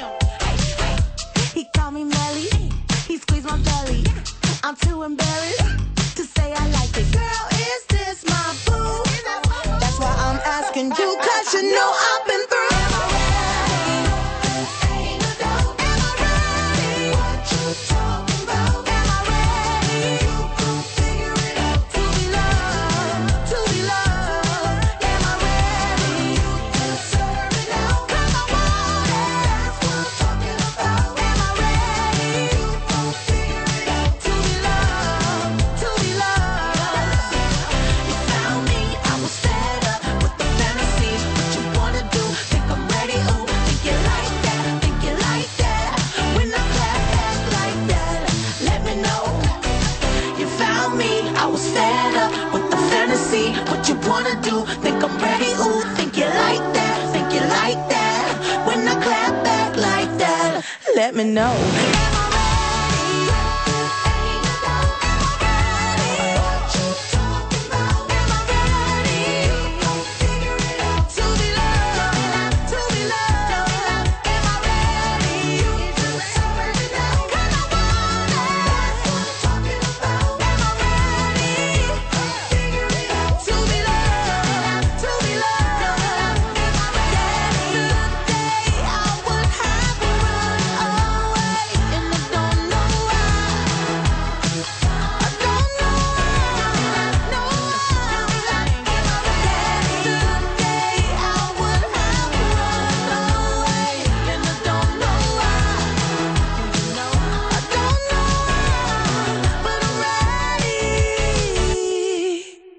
He called me Melly, he squeezed my belly. I'm too embarrassed to say I like it. Girl, is this my boo? That's why I'm asking you, 'cause you know I've been through. Am I ready? Ain't a doubt. Am I ready? What you talking about? Am I ready? You gon' figure it out. To be loved, to be loved. Am I ready? You deserve it now. 'Cause I want it. That's what I'm talking about. Am I ready? You gon' figure it out. To be loved, to be loved. You found me, I was fed up with the fantasy. What you wanna do? Think I'm ready? Ooh, think you like that? Think you like that? When I clap back like that, let me know. You found me, I was fed up with the fantasy. What you wanna do? Think I'm ready? Ooh, think you like that? Think you like that? When I clap back like that, let me know. Am I ready? Ain't a doubt. Am I ready? What you talking about? Am I ready? You gon' figure it out. To be loved, to be loved. Am I ready? You deserve it now. 'Cause I want it. That's what I'm talking about. Am I ready? Figure it out. To be loved, to be loved. Am I ready? Yesterday I would have run away, and I don't know why. I don't know why. No why. Am I ready? Yesterday I would have run away, and I don't know why. I don't know why, but I'm ready.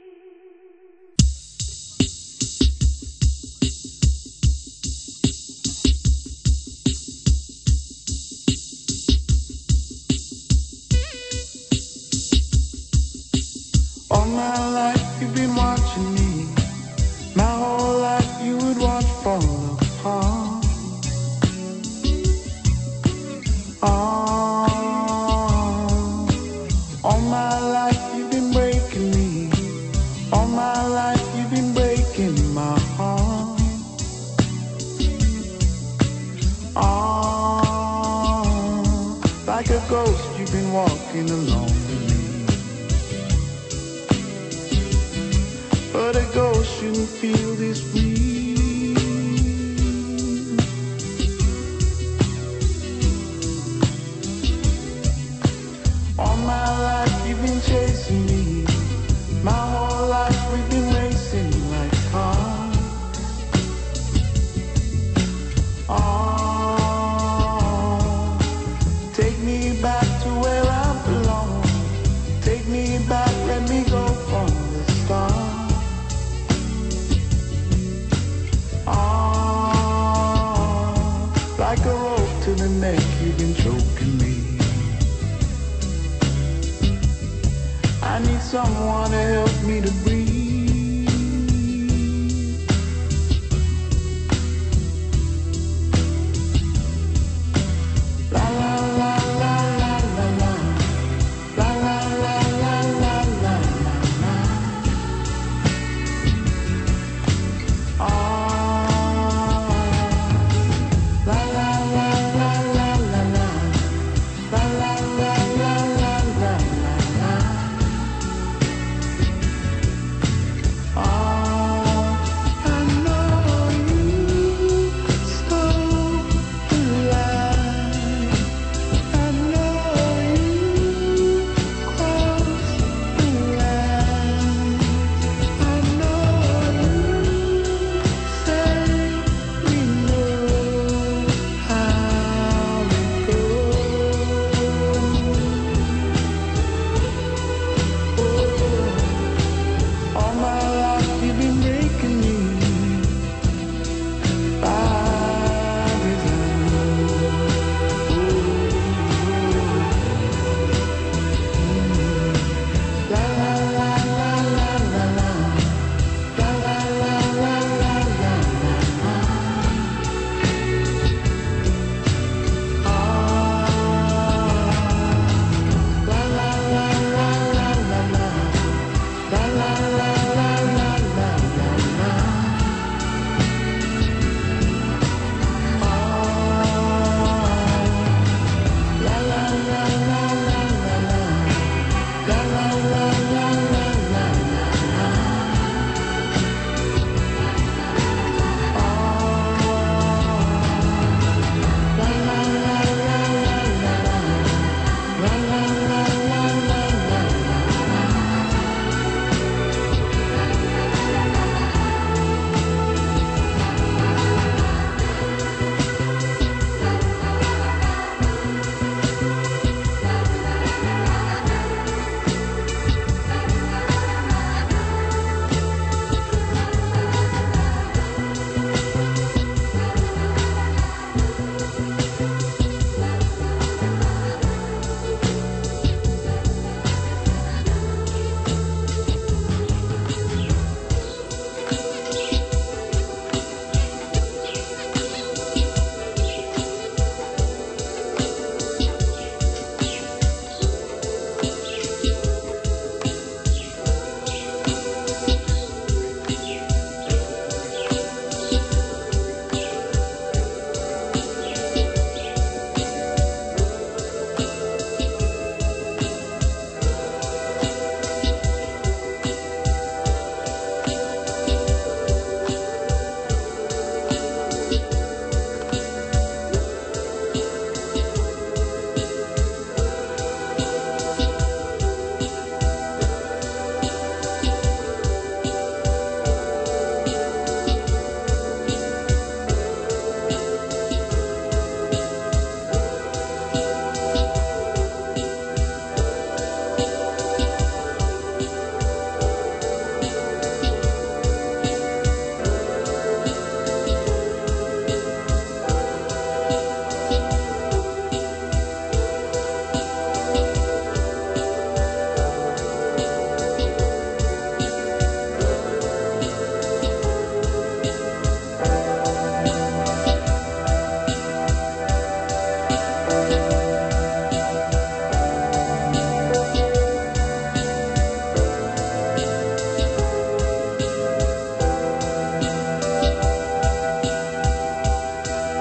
All my life you've been watching me. My whole life you would watch fall apart. Oh, all my life you've been breaking me. All my life you've been breaking my heart. Oh, like a ghost you've been walking along with me. But a ghost shouldn't feel this way. All my life you've been chasing me. My whole life we've been racing like cars. Oh, take me back to where I belong. Take me back, let me go from the start. Oh, like a rope to the neck, you've been choking me. I need someone to help me to breathe.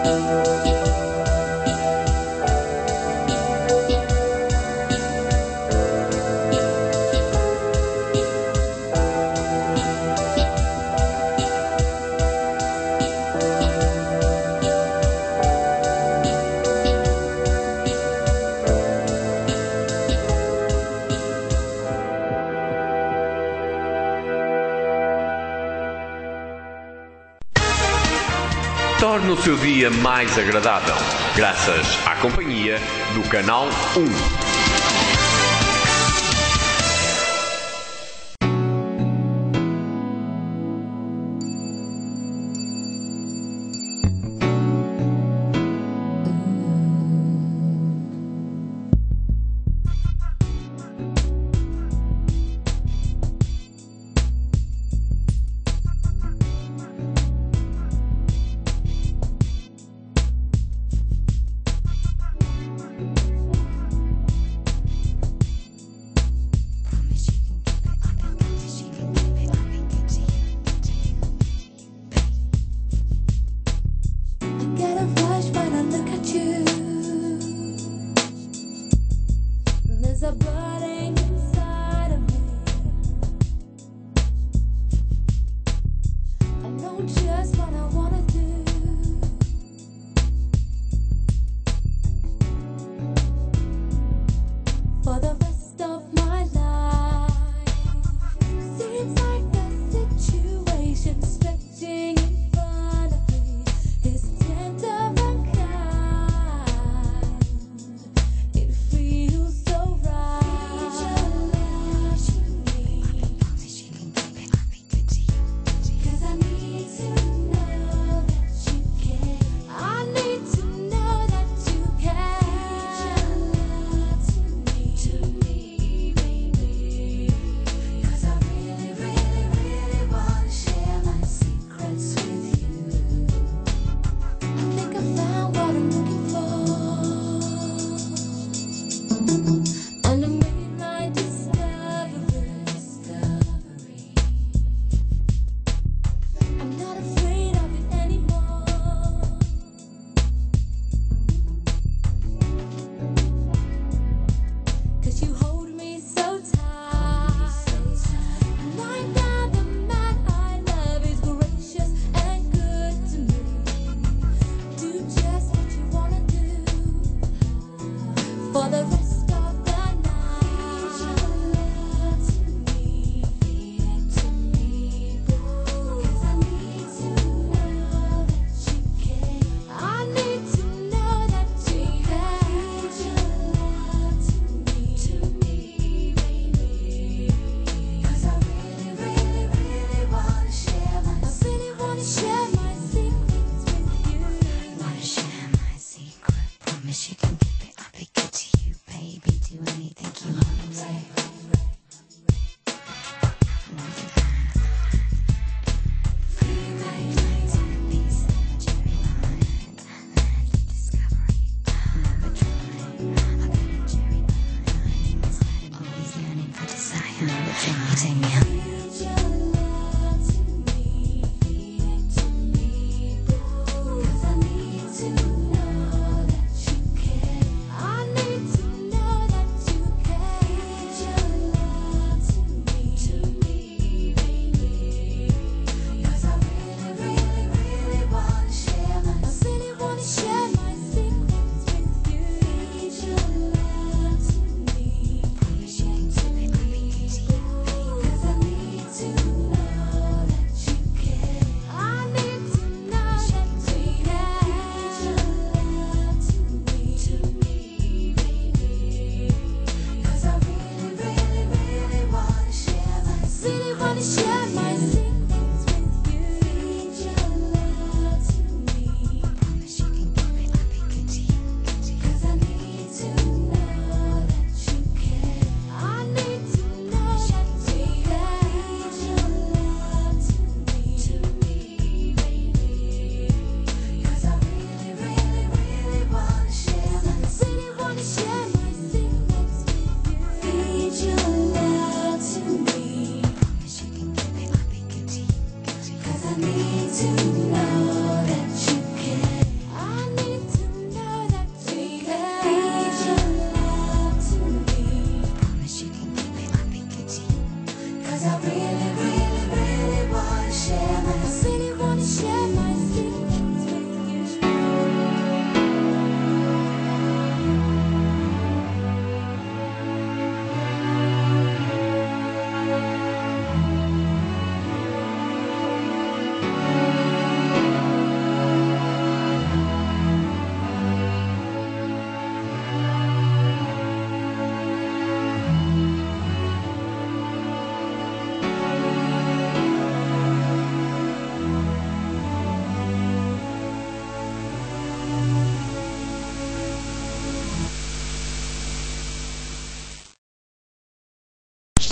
Torne o seu dia mais agradável, graças à companhia do Canal um.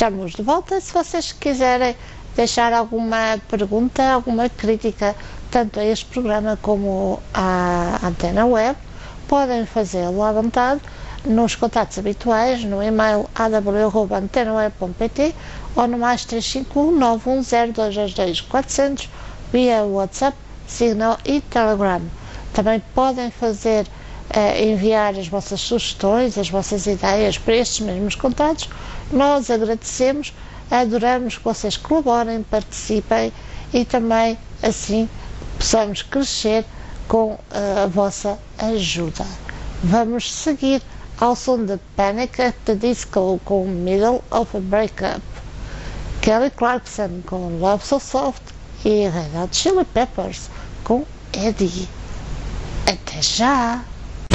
estamos de volta. Se vocês quiserem deixar alguma pergunta, alguma crítica, tanto a este programa como à Antena Web, podem fazê-lo à vontade nos contatos habituais, no e-mail a w arroba antena web ponto p t ou no mais três cinco um nove um zero dois dois dois quatro zero zero via WhatsApp, Signal e Telegram. Também podem fazer, uh, enviar as vossas sugestões, as vossas ideias para estes mesmos contatos. Nós agradecemos, adoramos que vocês colaborem, participem e também assim possamos crescer com uh, a vossa ajuda. Vamos seguir ao som de Panic at the Disco com Middle of a Breakup, Kelly Clarkson com Love So Soft e Red Hot Chili Peppers com Eddie. Até já!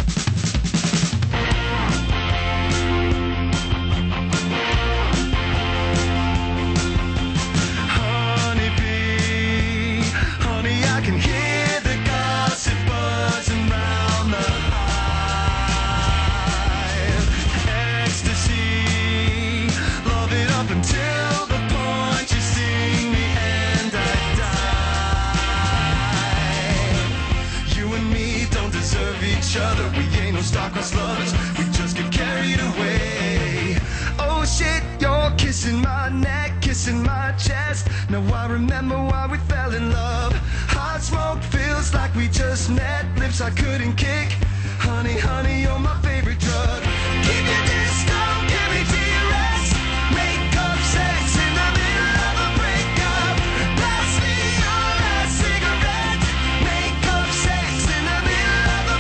Other. We ain't no star-crossed lovers, we just get carried away. Oh shit, you're kissing my neck, kissing my chest. Now I remember why we fell in love. Hot smoke feels like we just met, lips I couldn't kick. Honey, honey, you're my favorite drug. Keep your disco, give me T-Rex. Make up sex in the middle of a breakup. Blast me your last cigarette. Make up sex in the middle of a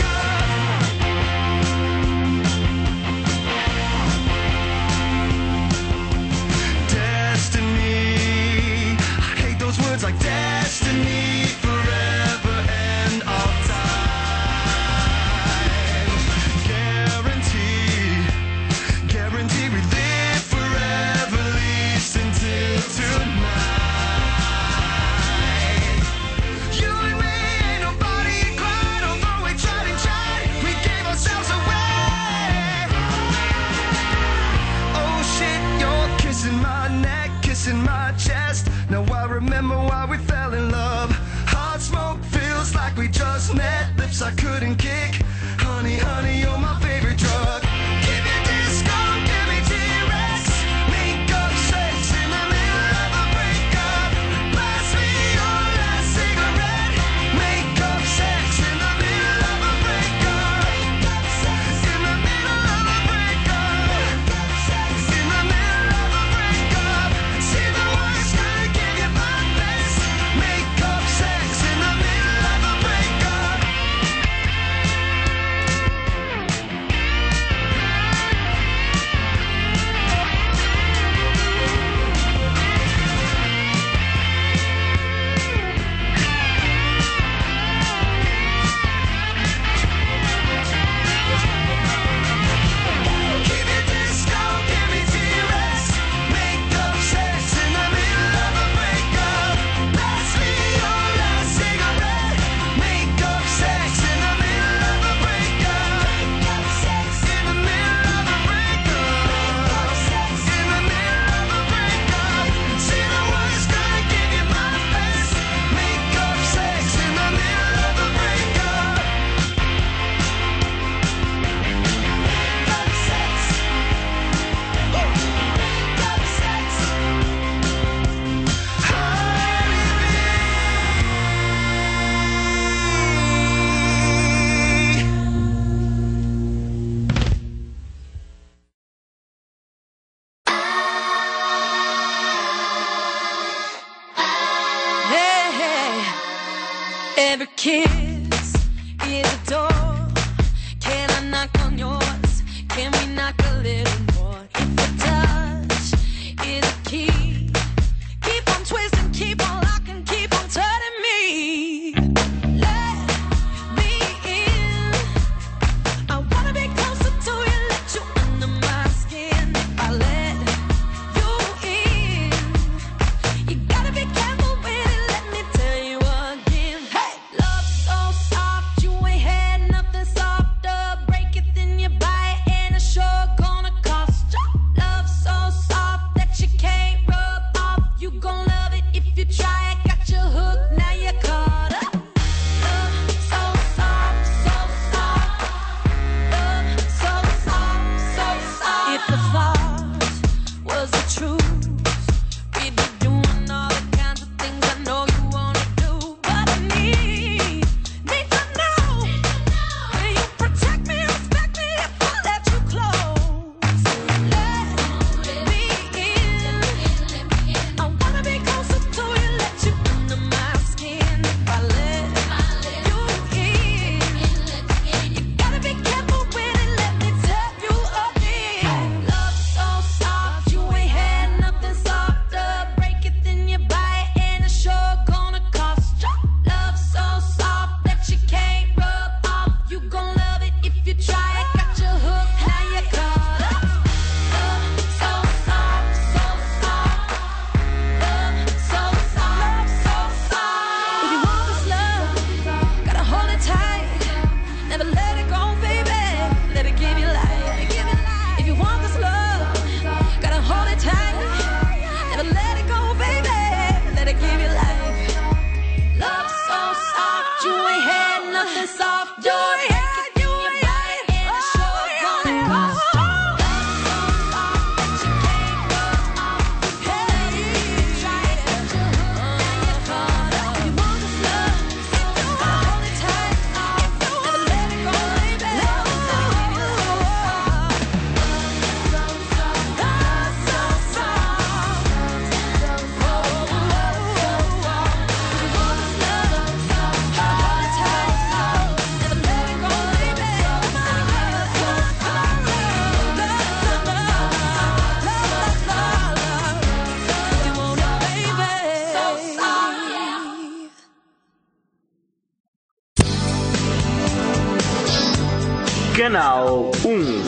words like destiny, forever and all time. Guarantee, guarantee we live forever, least until tonight. You and me ain't nobody inclined, although we tried and tried, we gave ourselves away. Oh shit, you're kissing my neck, kissing my chest. Now I remember why we fell in love. Hot smoke feels like we just met, lips I couldn't kick. Honey, honey, you're my favorite drug. Give me disco, give me T-Rex. Make up sex in the middle of a breakup. Blast me your last cigarette. Make up sex in the middle of a breakup. In the middle of a breakup. In the middle of a breakup. See the worst gonna give you my best. Make up sex in the middle of a breakup. Give me disco, give me T-Rex. Make up sex in the middle of a breakup. Blast me your last cigarette. Make up sex in the middle of a breakup. Make up sex in the middle of a breakup. In the middle of a breakup. See the worst gonna give you my best. Make up sex in the middle of a breakup. Make up sex. Make up sex. Hey, hey. Every kiss is a door. Can I knock on yours? Can we knock a little more? If a touch is a key, keep on twisting, keep on locking, keep on turning me. Let me in. I wanna be closer to you, let you under my skin. If I let you in, you gotta be careful with it, let me tell you again. Hey, love so soft, you ain't had nothing softer. Break it, then you buy it, and it's sure gonna cost you. Love so soft, nothing soft, joy. Take it in your body and it's sure gonna cost you. Canal um.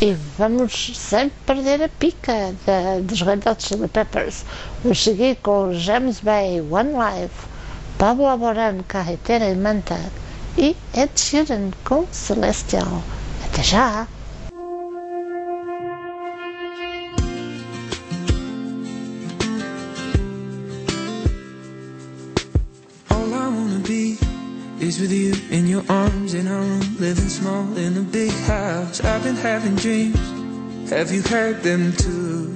E vamos sem perder a pica da, dos Red Hot Chili Peppers. Vamos seguir com James Bay, One Life, Pablo Alborán, Carretera e Manta e Ed Sheeran com Celestial. Até já! All I wanna be is with you in your arms in our room, living small in a big house. I've been having dreams, have you heard them too?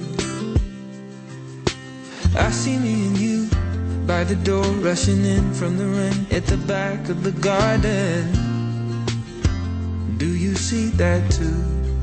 I see me and you by the door, rushing in from the rain at the back of the garden. Do you see that too?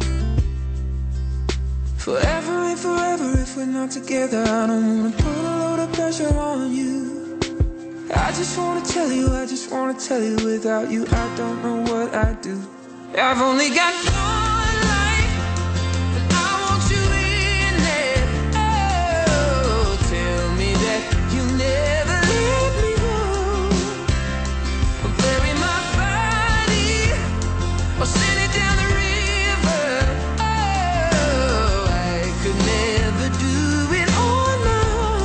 Forever and forever if we're not together, I don't wanna put a load of pressure on you. I just wanna tell you, I just wanna tell you, without you I don't know what I'd do. I've only got one life, and I want you in it. Oh, tell me that you'll never let me go. Bury my body, or send it down the river. Oh, I could never do it on my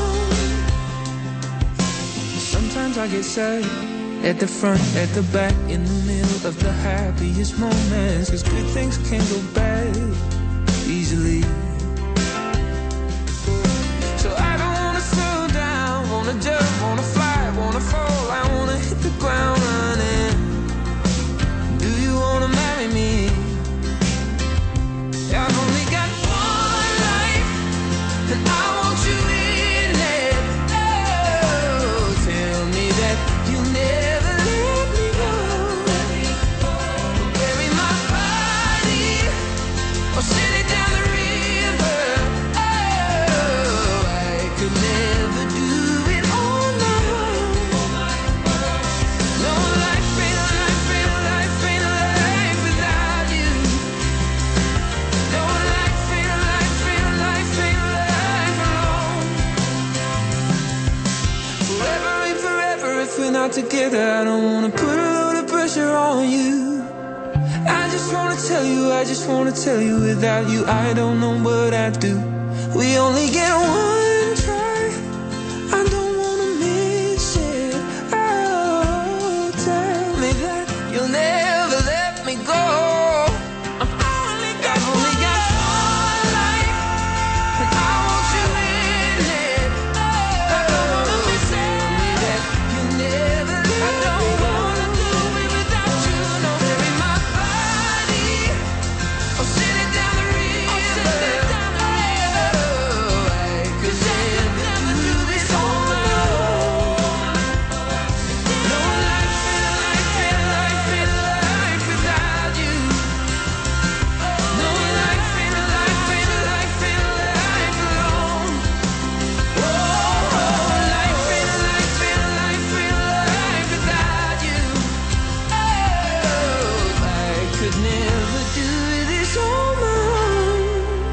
own. Sometimes I get sad, at the front, at the back, in the middle of the happiest moments. Cause good things can go bad easily. So I don't wanna slow down, wanna jump, wanna fly, wanna fall, I wanna hit the ground running. Do you wanna marry me? I've only got one life, and I want you in it. Oh, tell me that you'll never let me go. Bury my body, or send it down the river. Oh, I could never do it on my own. No life ain't a life, ain't a life, ain't a life without you. No life ain't a life, ain't a life, ain't a life alone. Forever and forever if we're not together, I don't wanna put a load of pressure on you. I just wanna tell you, I just wanna tell you, without you I don't know what I'd do. We only get one try, I don't wanna miss it. Oh, tell me that you'll never let me go. I've only got one life, and I want you in it. I don't wanna miss it. Tell me that you'll never let me go. I don't wanna do it without you. No, bury my body, or send it down the river. Oh, I could never do this on my own. No life ain't a life, ain't a life, ain't a life without you. No life ain't a life, ain't a life, ain't a life alone. Oh, life ain't a life, ain't a life, ain't a life without you. Oh, I could never do this on my own.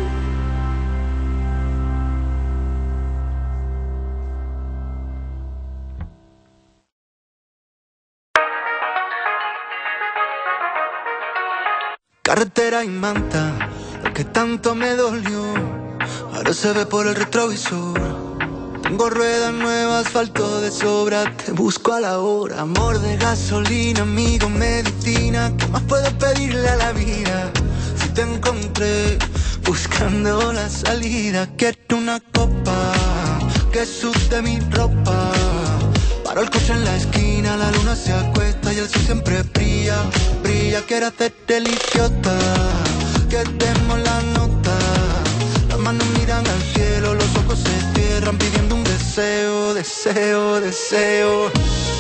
Carretera y manta, lo que tanto me dolió, ahora se ve por el retrovisor. Tengo ruedas nuevas, asfalto de sobra, te busco a la hora. Amor de gasolina, amigo, medicina, ¿qué más puedo pedirle a la vida? Si te encontré buscando la salida, quiero una copa que sude mi ropa. Paro el coche en la esquina, la luna se acuesta y el sol siempre brilla, brilla. Quiero hacerte el idiota, que demos la nota. Las manos miran al cielo, los ojos se cierran pidiendo un deseo, deseo, deseo.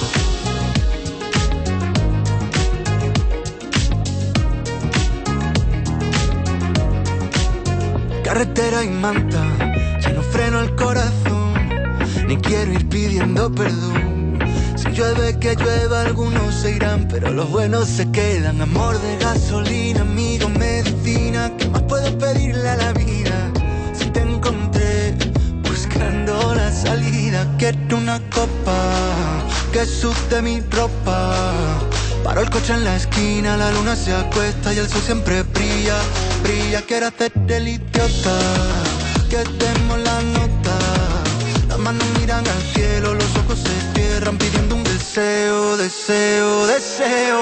Carretera y manta, ya no freno el corazón, ni quiero ir pidiendo perdón. Si llueve que llueva, algunos se irán, pero los buenos se quedan. Amor de gasolina, amigo, medicina, ¿qué más puedo pedirle a la vida? Si te encontré buscando la salida, quiero una copa que sude mi ropa. Paró el coche en la esquina, la luna se acuesta y el sol siempre brilla, brilla. Quiero hacer el idiota, que demos la nota. Las manos miran al cielo, los ojos se cierran pidiendo un deseo, deseo, deseo.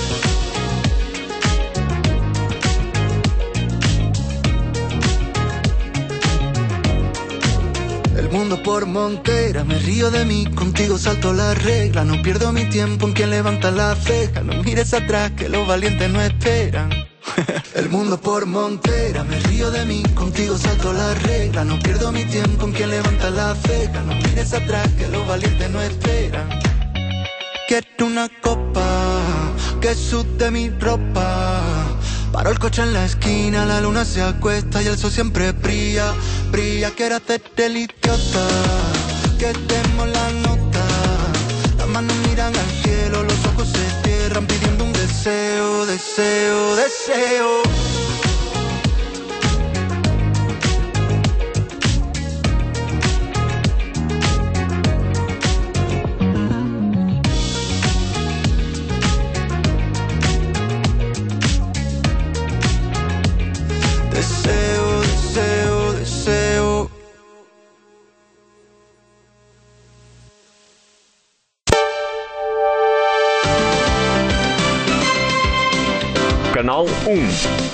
El mundo por montera, me río de mí, contigo salto la regla. No pierdo mi tiempo en quien levanta la ceja. No mires atrás que los valientes no esperan. El mundo por montera, me río de mí, contigo salto la regla. No pierdo mi tiempo en quien levanta la ceja. No mires atrás que los valientes no esperan. Quiero una copa que sude mi ropa. Paró el coche en la esquina, la luna se acuesta y el sol siempre brilla, brilla. Quiero hacer el idiota, que demos la nota. Las manos miran al cielo, los ojos se cierran pidiendo un deseo, deseo, deseo. Deseo, deseo, deseo. Canal um.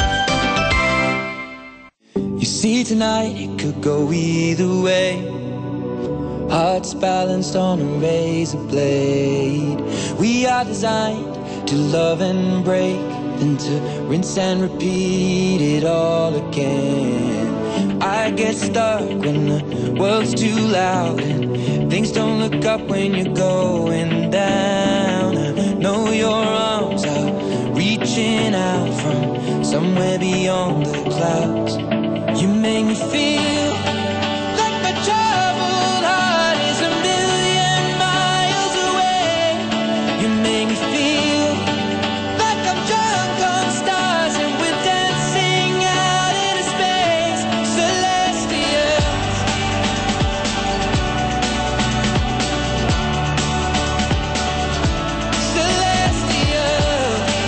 You see tonight it could go either way. Hearts balanced on a razor blade. We are designed to love and break, then to rinse and repeat it all again. I get stuck when the world's too loud and things don't look up when you're going down. I know your arms are reaching out from somewhere beyond the clouds. You make me feel like my troubled heart is a million miles away. You make me feel like I'm drunk on stars and we're dancing out into space, celestial. Celestial.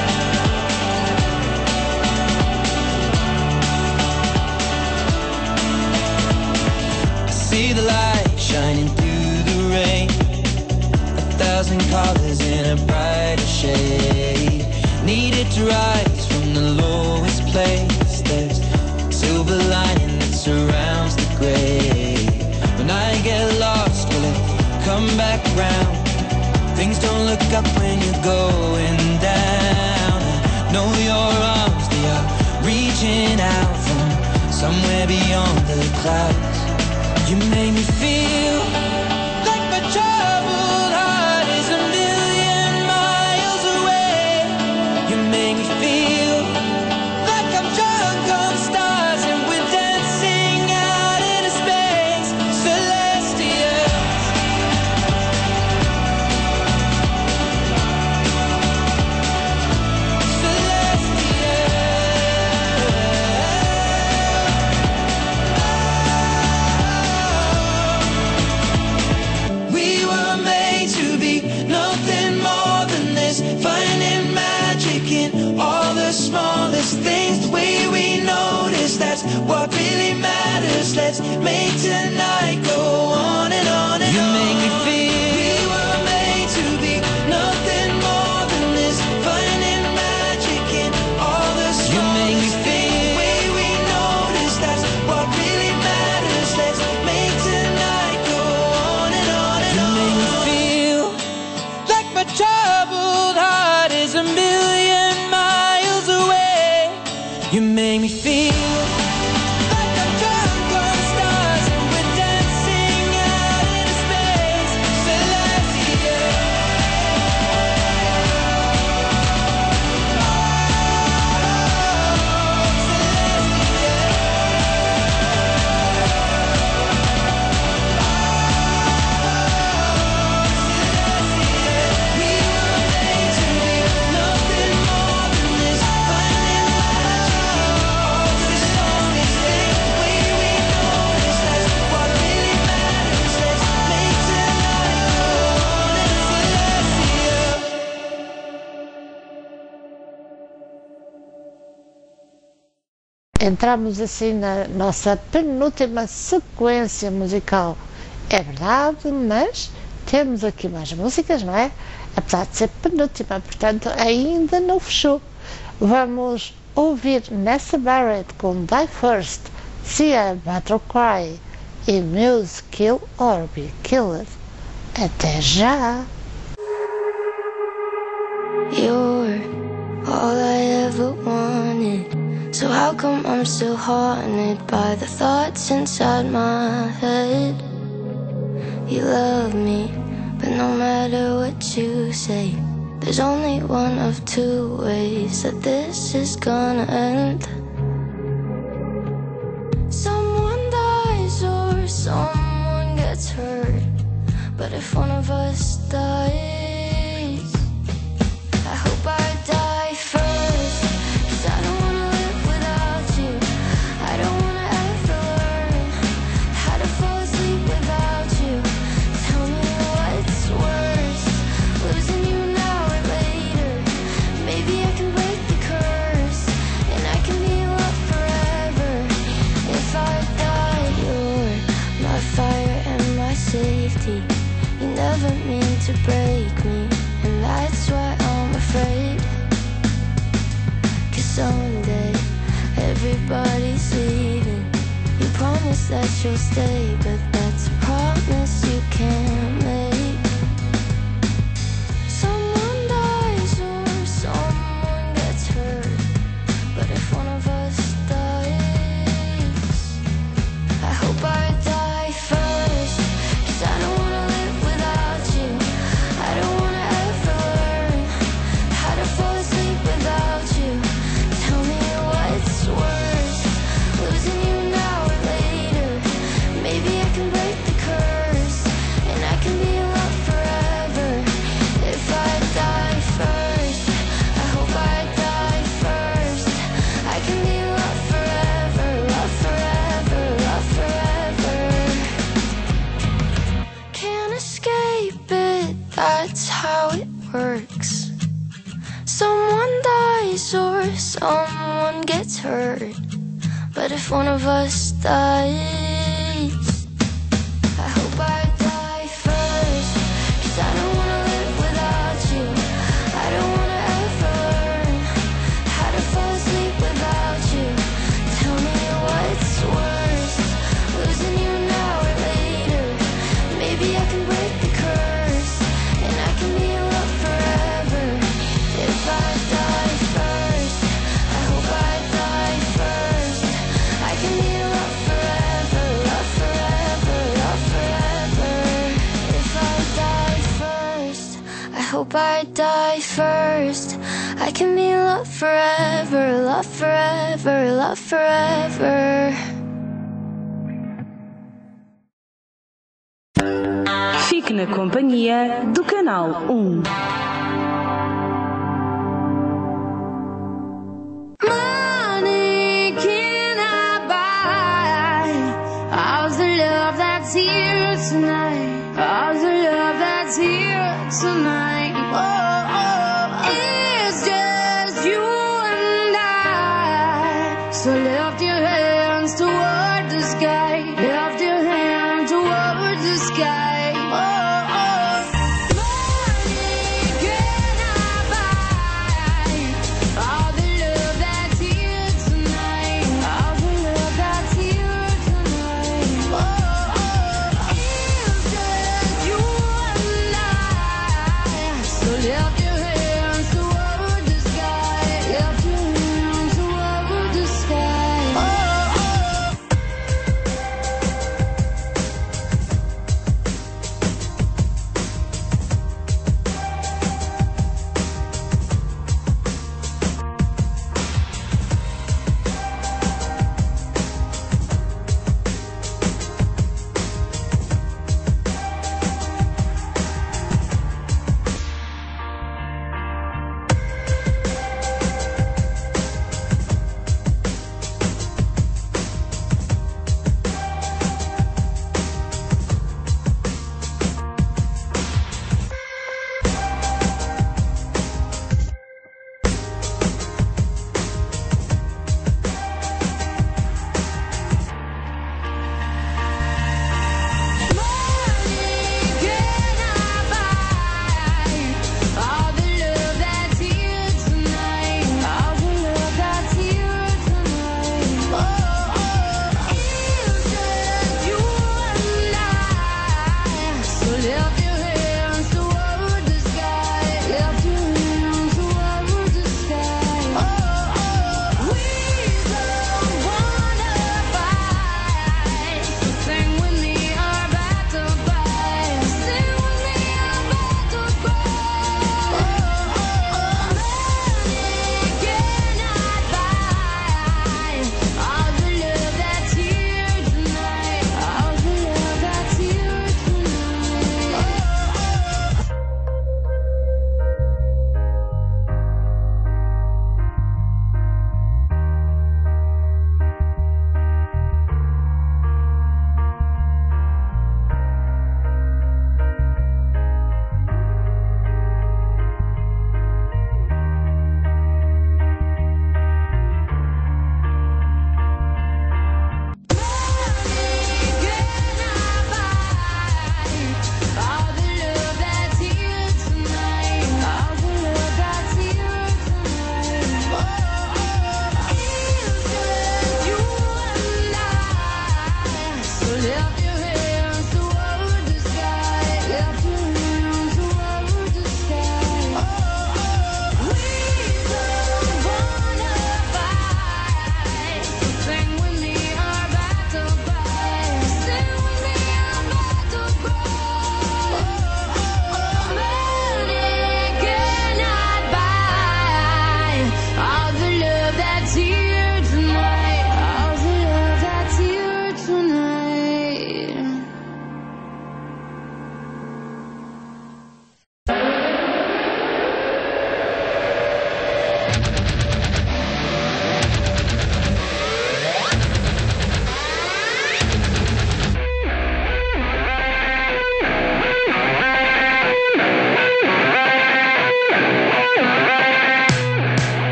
See the light shining through the rain, a thousand colors in a brighter shade. Needed to rise from the lowest place. There's silver lining that surrounds the gray. When I get lost, will it come back around? Things don't look up when you're going down. I know your arms, they are reaching out from somewhere beyond the clouds. You make me feel like my troubled heart is a million miles away. You make me feel like I'm drunk on stars and we're dancing out into space, celestial. We were made to be nothing more than this, finding magic in all the smallest things. The way we notice, that's what really matters. Let's make tonight go on and on and on. You make me feel we were made to be nothing more than this, finding magic in all the smallest things. You make me feel the way we notice, that's what really matters. Let's make tonight go on and on and on. You make me feel like my troubled heart is a million miles away. You make me feel like I'm drunk on stars and we're dancing out into space, celestial. Nothing more than this, finding magic in all the entramos assim na nossa penúltima sequência musical. É verdade, mas temos aqui mais músicas, não é? Apesar de ser penúltima, portanto ainda não fechou. Vamos ouvir Nessa Barrett com Die First, Sia Battle Cry e Muse Kill or Be Killed. Até já! You're all I ever wanted. So how come I'm still haunted by the thoughts inside my head? You love me, but no matter what you say, there's only one of two ways that this is gonna end. Someone dies or someone gets hurt, but if one of us dies, I hope I die first, 'cause I don't wanna live without you. I don't wanna ever learn how to fall asleep without you. Tell me what's worse, losing you now or later. Maybe I can break the curse, and I can be loved forever. If I die, you're my fire and my safety. You never mean to break me, and that's why I'm afraid. 'Cause someday everybody's leaving. You promise that you'll stay, but that's a promise you can't make. Someone dies or someone gets hurt, but if one of us dies, I hope I die first, 'cause I don't wanna live without you. I don't wanna ever learn how to fall asleep without you. Tell me what's worse, losing you now or later. Maybe I can break the curse, and I can be loved forever. If I die first, I hope I die first. I can be loved forever, loved forever, loved forever. Can't escape it, that's how it works. Someone dies or someone gets hurt, but if one of us dies, I hope I die first, 'cause I don't wanna live without you. I don't wanna ever learn how to fall asleep without you. Tell me what's worse, losing you now or later. Maybe I can break the curse, and I can be loved forever. If I die first, I hope I die first. I can be loved forever, loved forever, loved forever. If I die first, I hope I die first. I can be loved forever, loved forever, loved forever. Fique na companhia do Canal um. Money cannot buy all the love that's here tonight. All the love that's here tonight. Oh, oh, it's just you and I. So lift your hands toward the sky. Lift your hand toward the sky. Oh, oh. Money cannot buy all the love that's here tonight. All the love that's here tonight. Oh, oh. It's just you and I. So lift your hands toward the sky. Lift your hands toward the sky. Oh,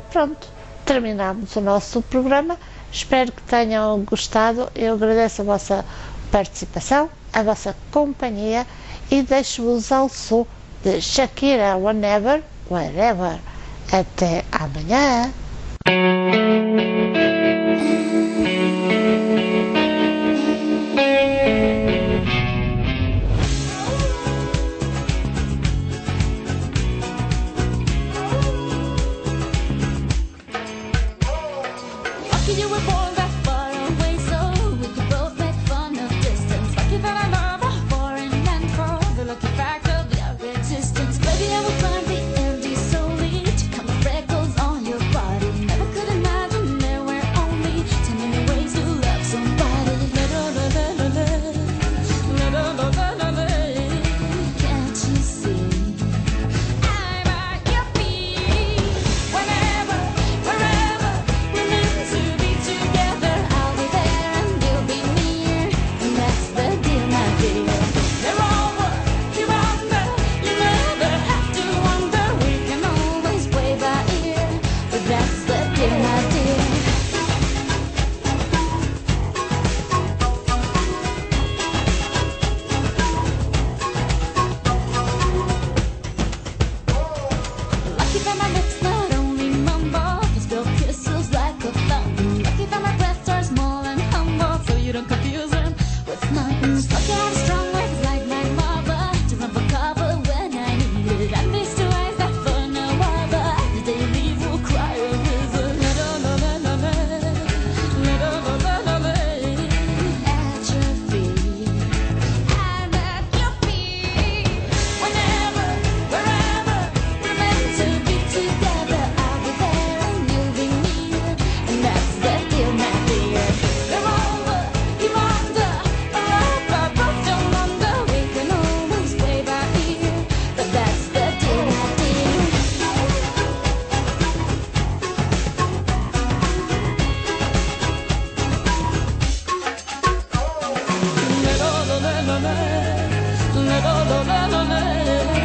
pronto, terminamos o nosso programa. Espero que tenham gostado. Eu agradeço a vossa participação, a vossa companhia e deixo-vos ao som de Shakira, Whenever, Wherever. Até amanhã. Lucky you were born that far away, so we could both make fun of distance. Lucky that I love a foreign land for the lucky fact of your existence. Baby, I will climb the empty solely to come with freckles on your body. Never could imagine there were only so many ways to love somebody. Can't you see? I'm at your feet. Whenever, wherever we're meant to be together, I'll be there and you'll be near, and that's the deal, my dear. They're all what you wonder, you never have to wonder. We can always play by ear, but that's the deal, my dear. Lucky that my lips not only mumble, they spill kisses like a fountain. Lucky that my breasts are small and humble, so you don't confuse them with mountains. Lucky I have strong words like my mother to run for cover when I need it. And these two eyes that for no other, the day you leave will cry a river. At your feet, I'm at your feet. Whenever, wherever we're meant to be together, I'll be there and you'll be near, and that's the deal, my dear. They're all what you wonder, a love I both don't wonder. We can always play by ear, but that's the deal, my dear. La la la la la la, la la la la la la.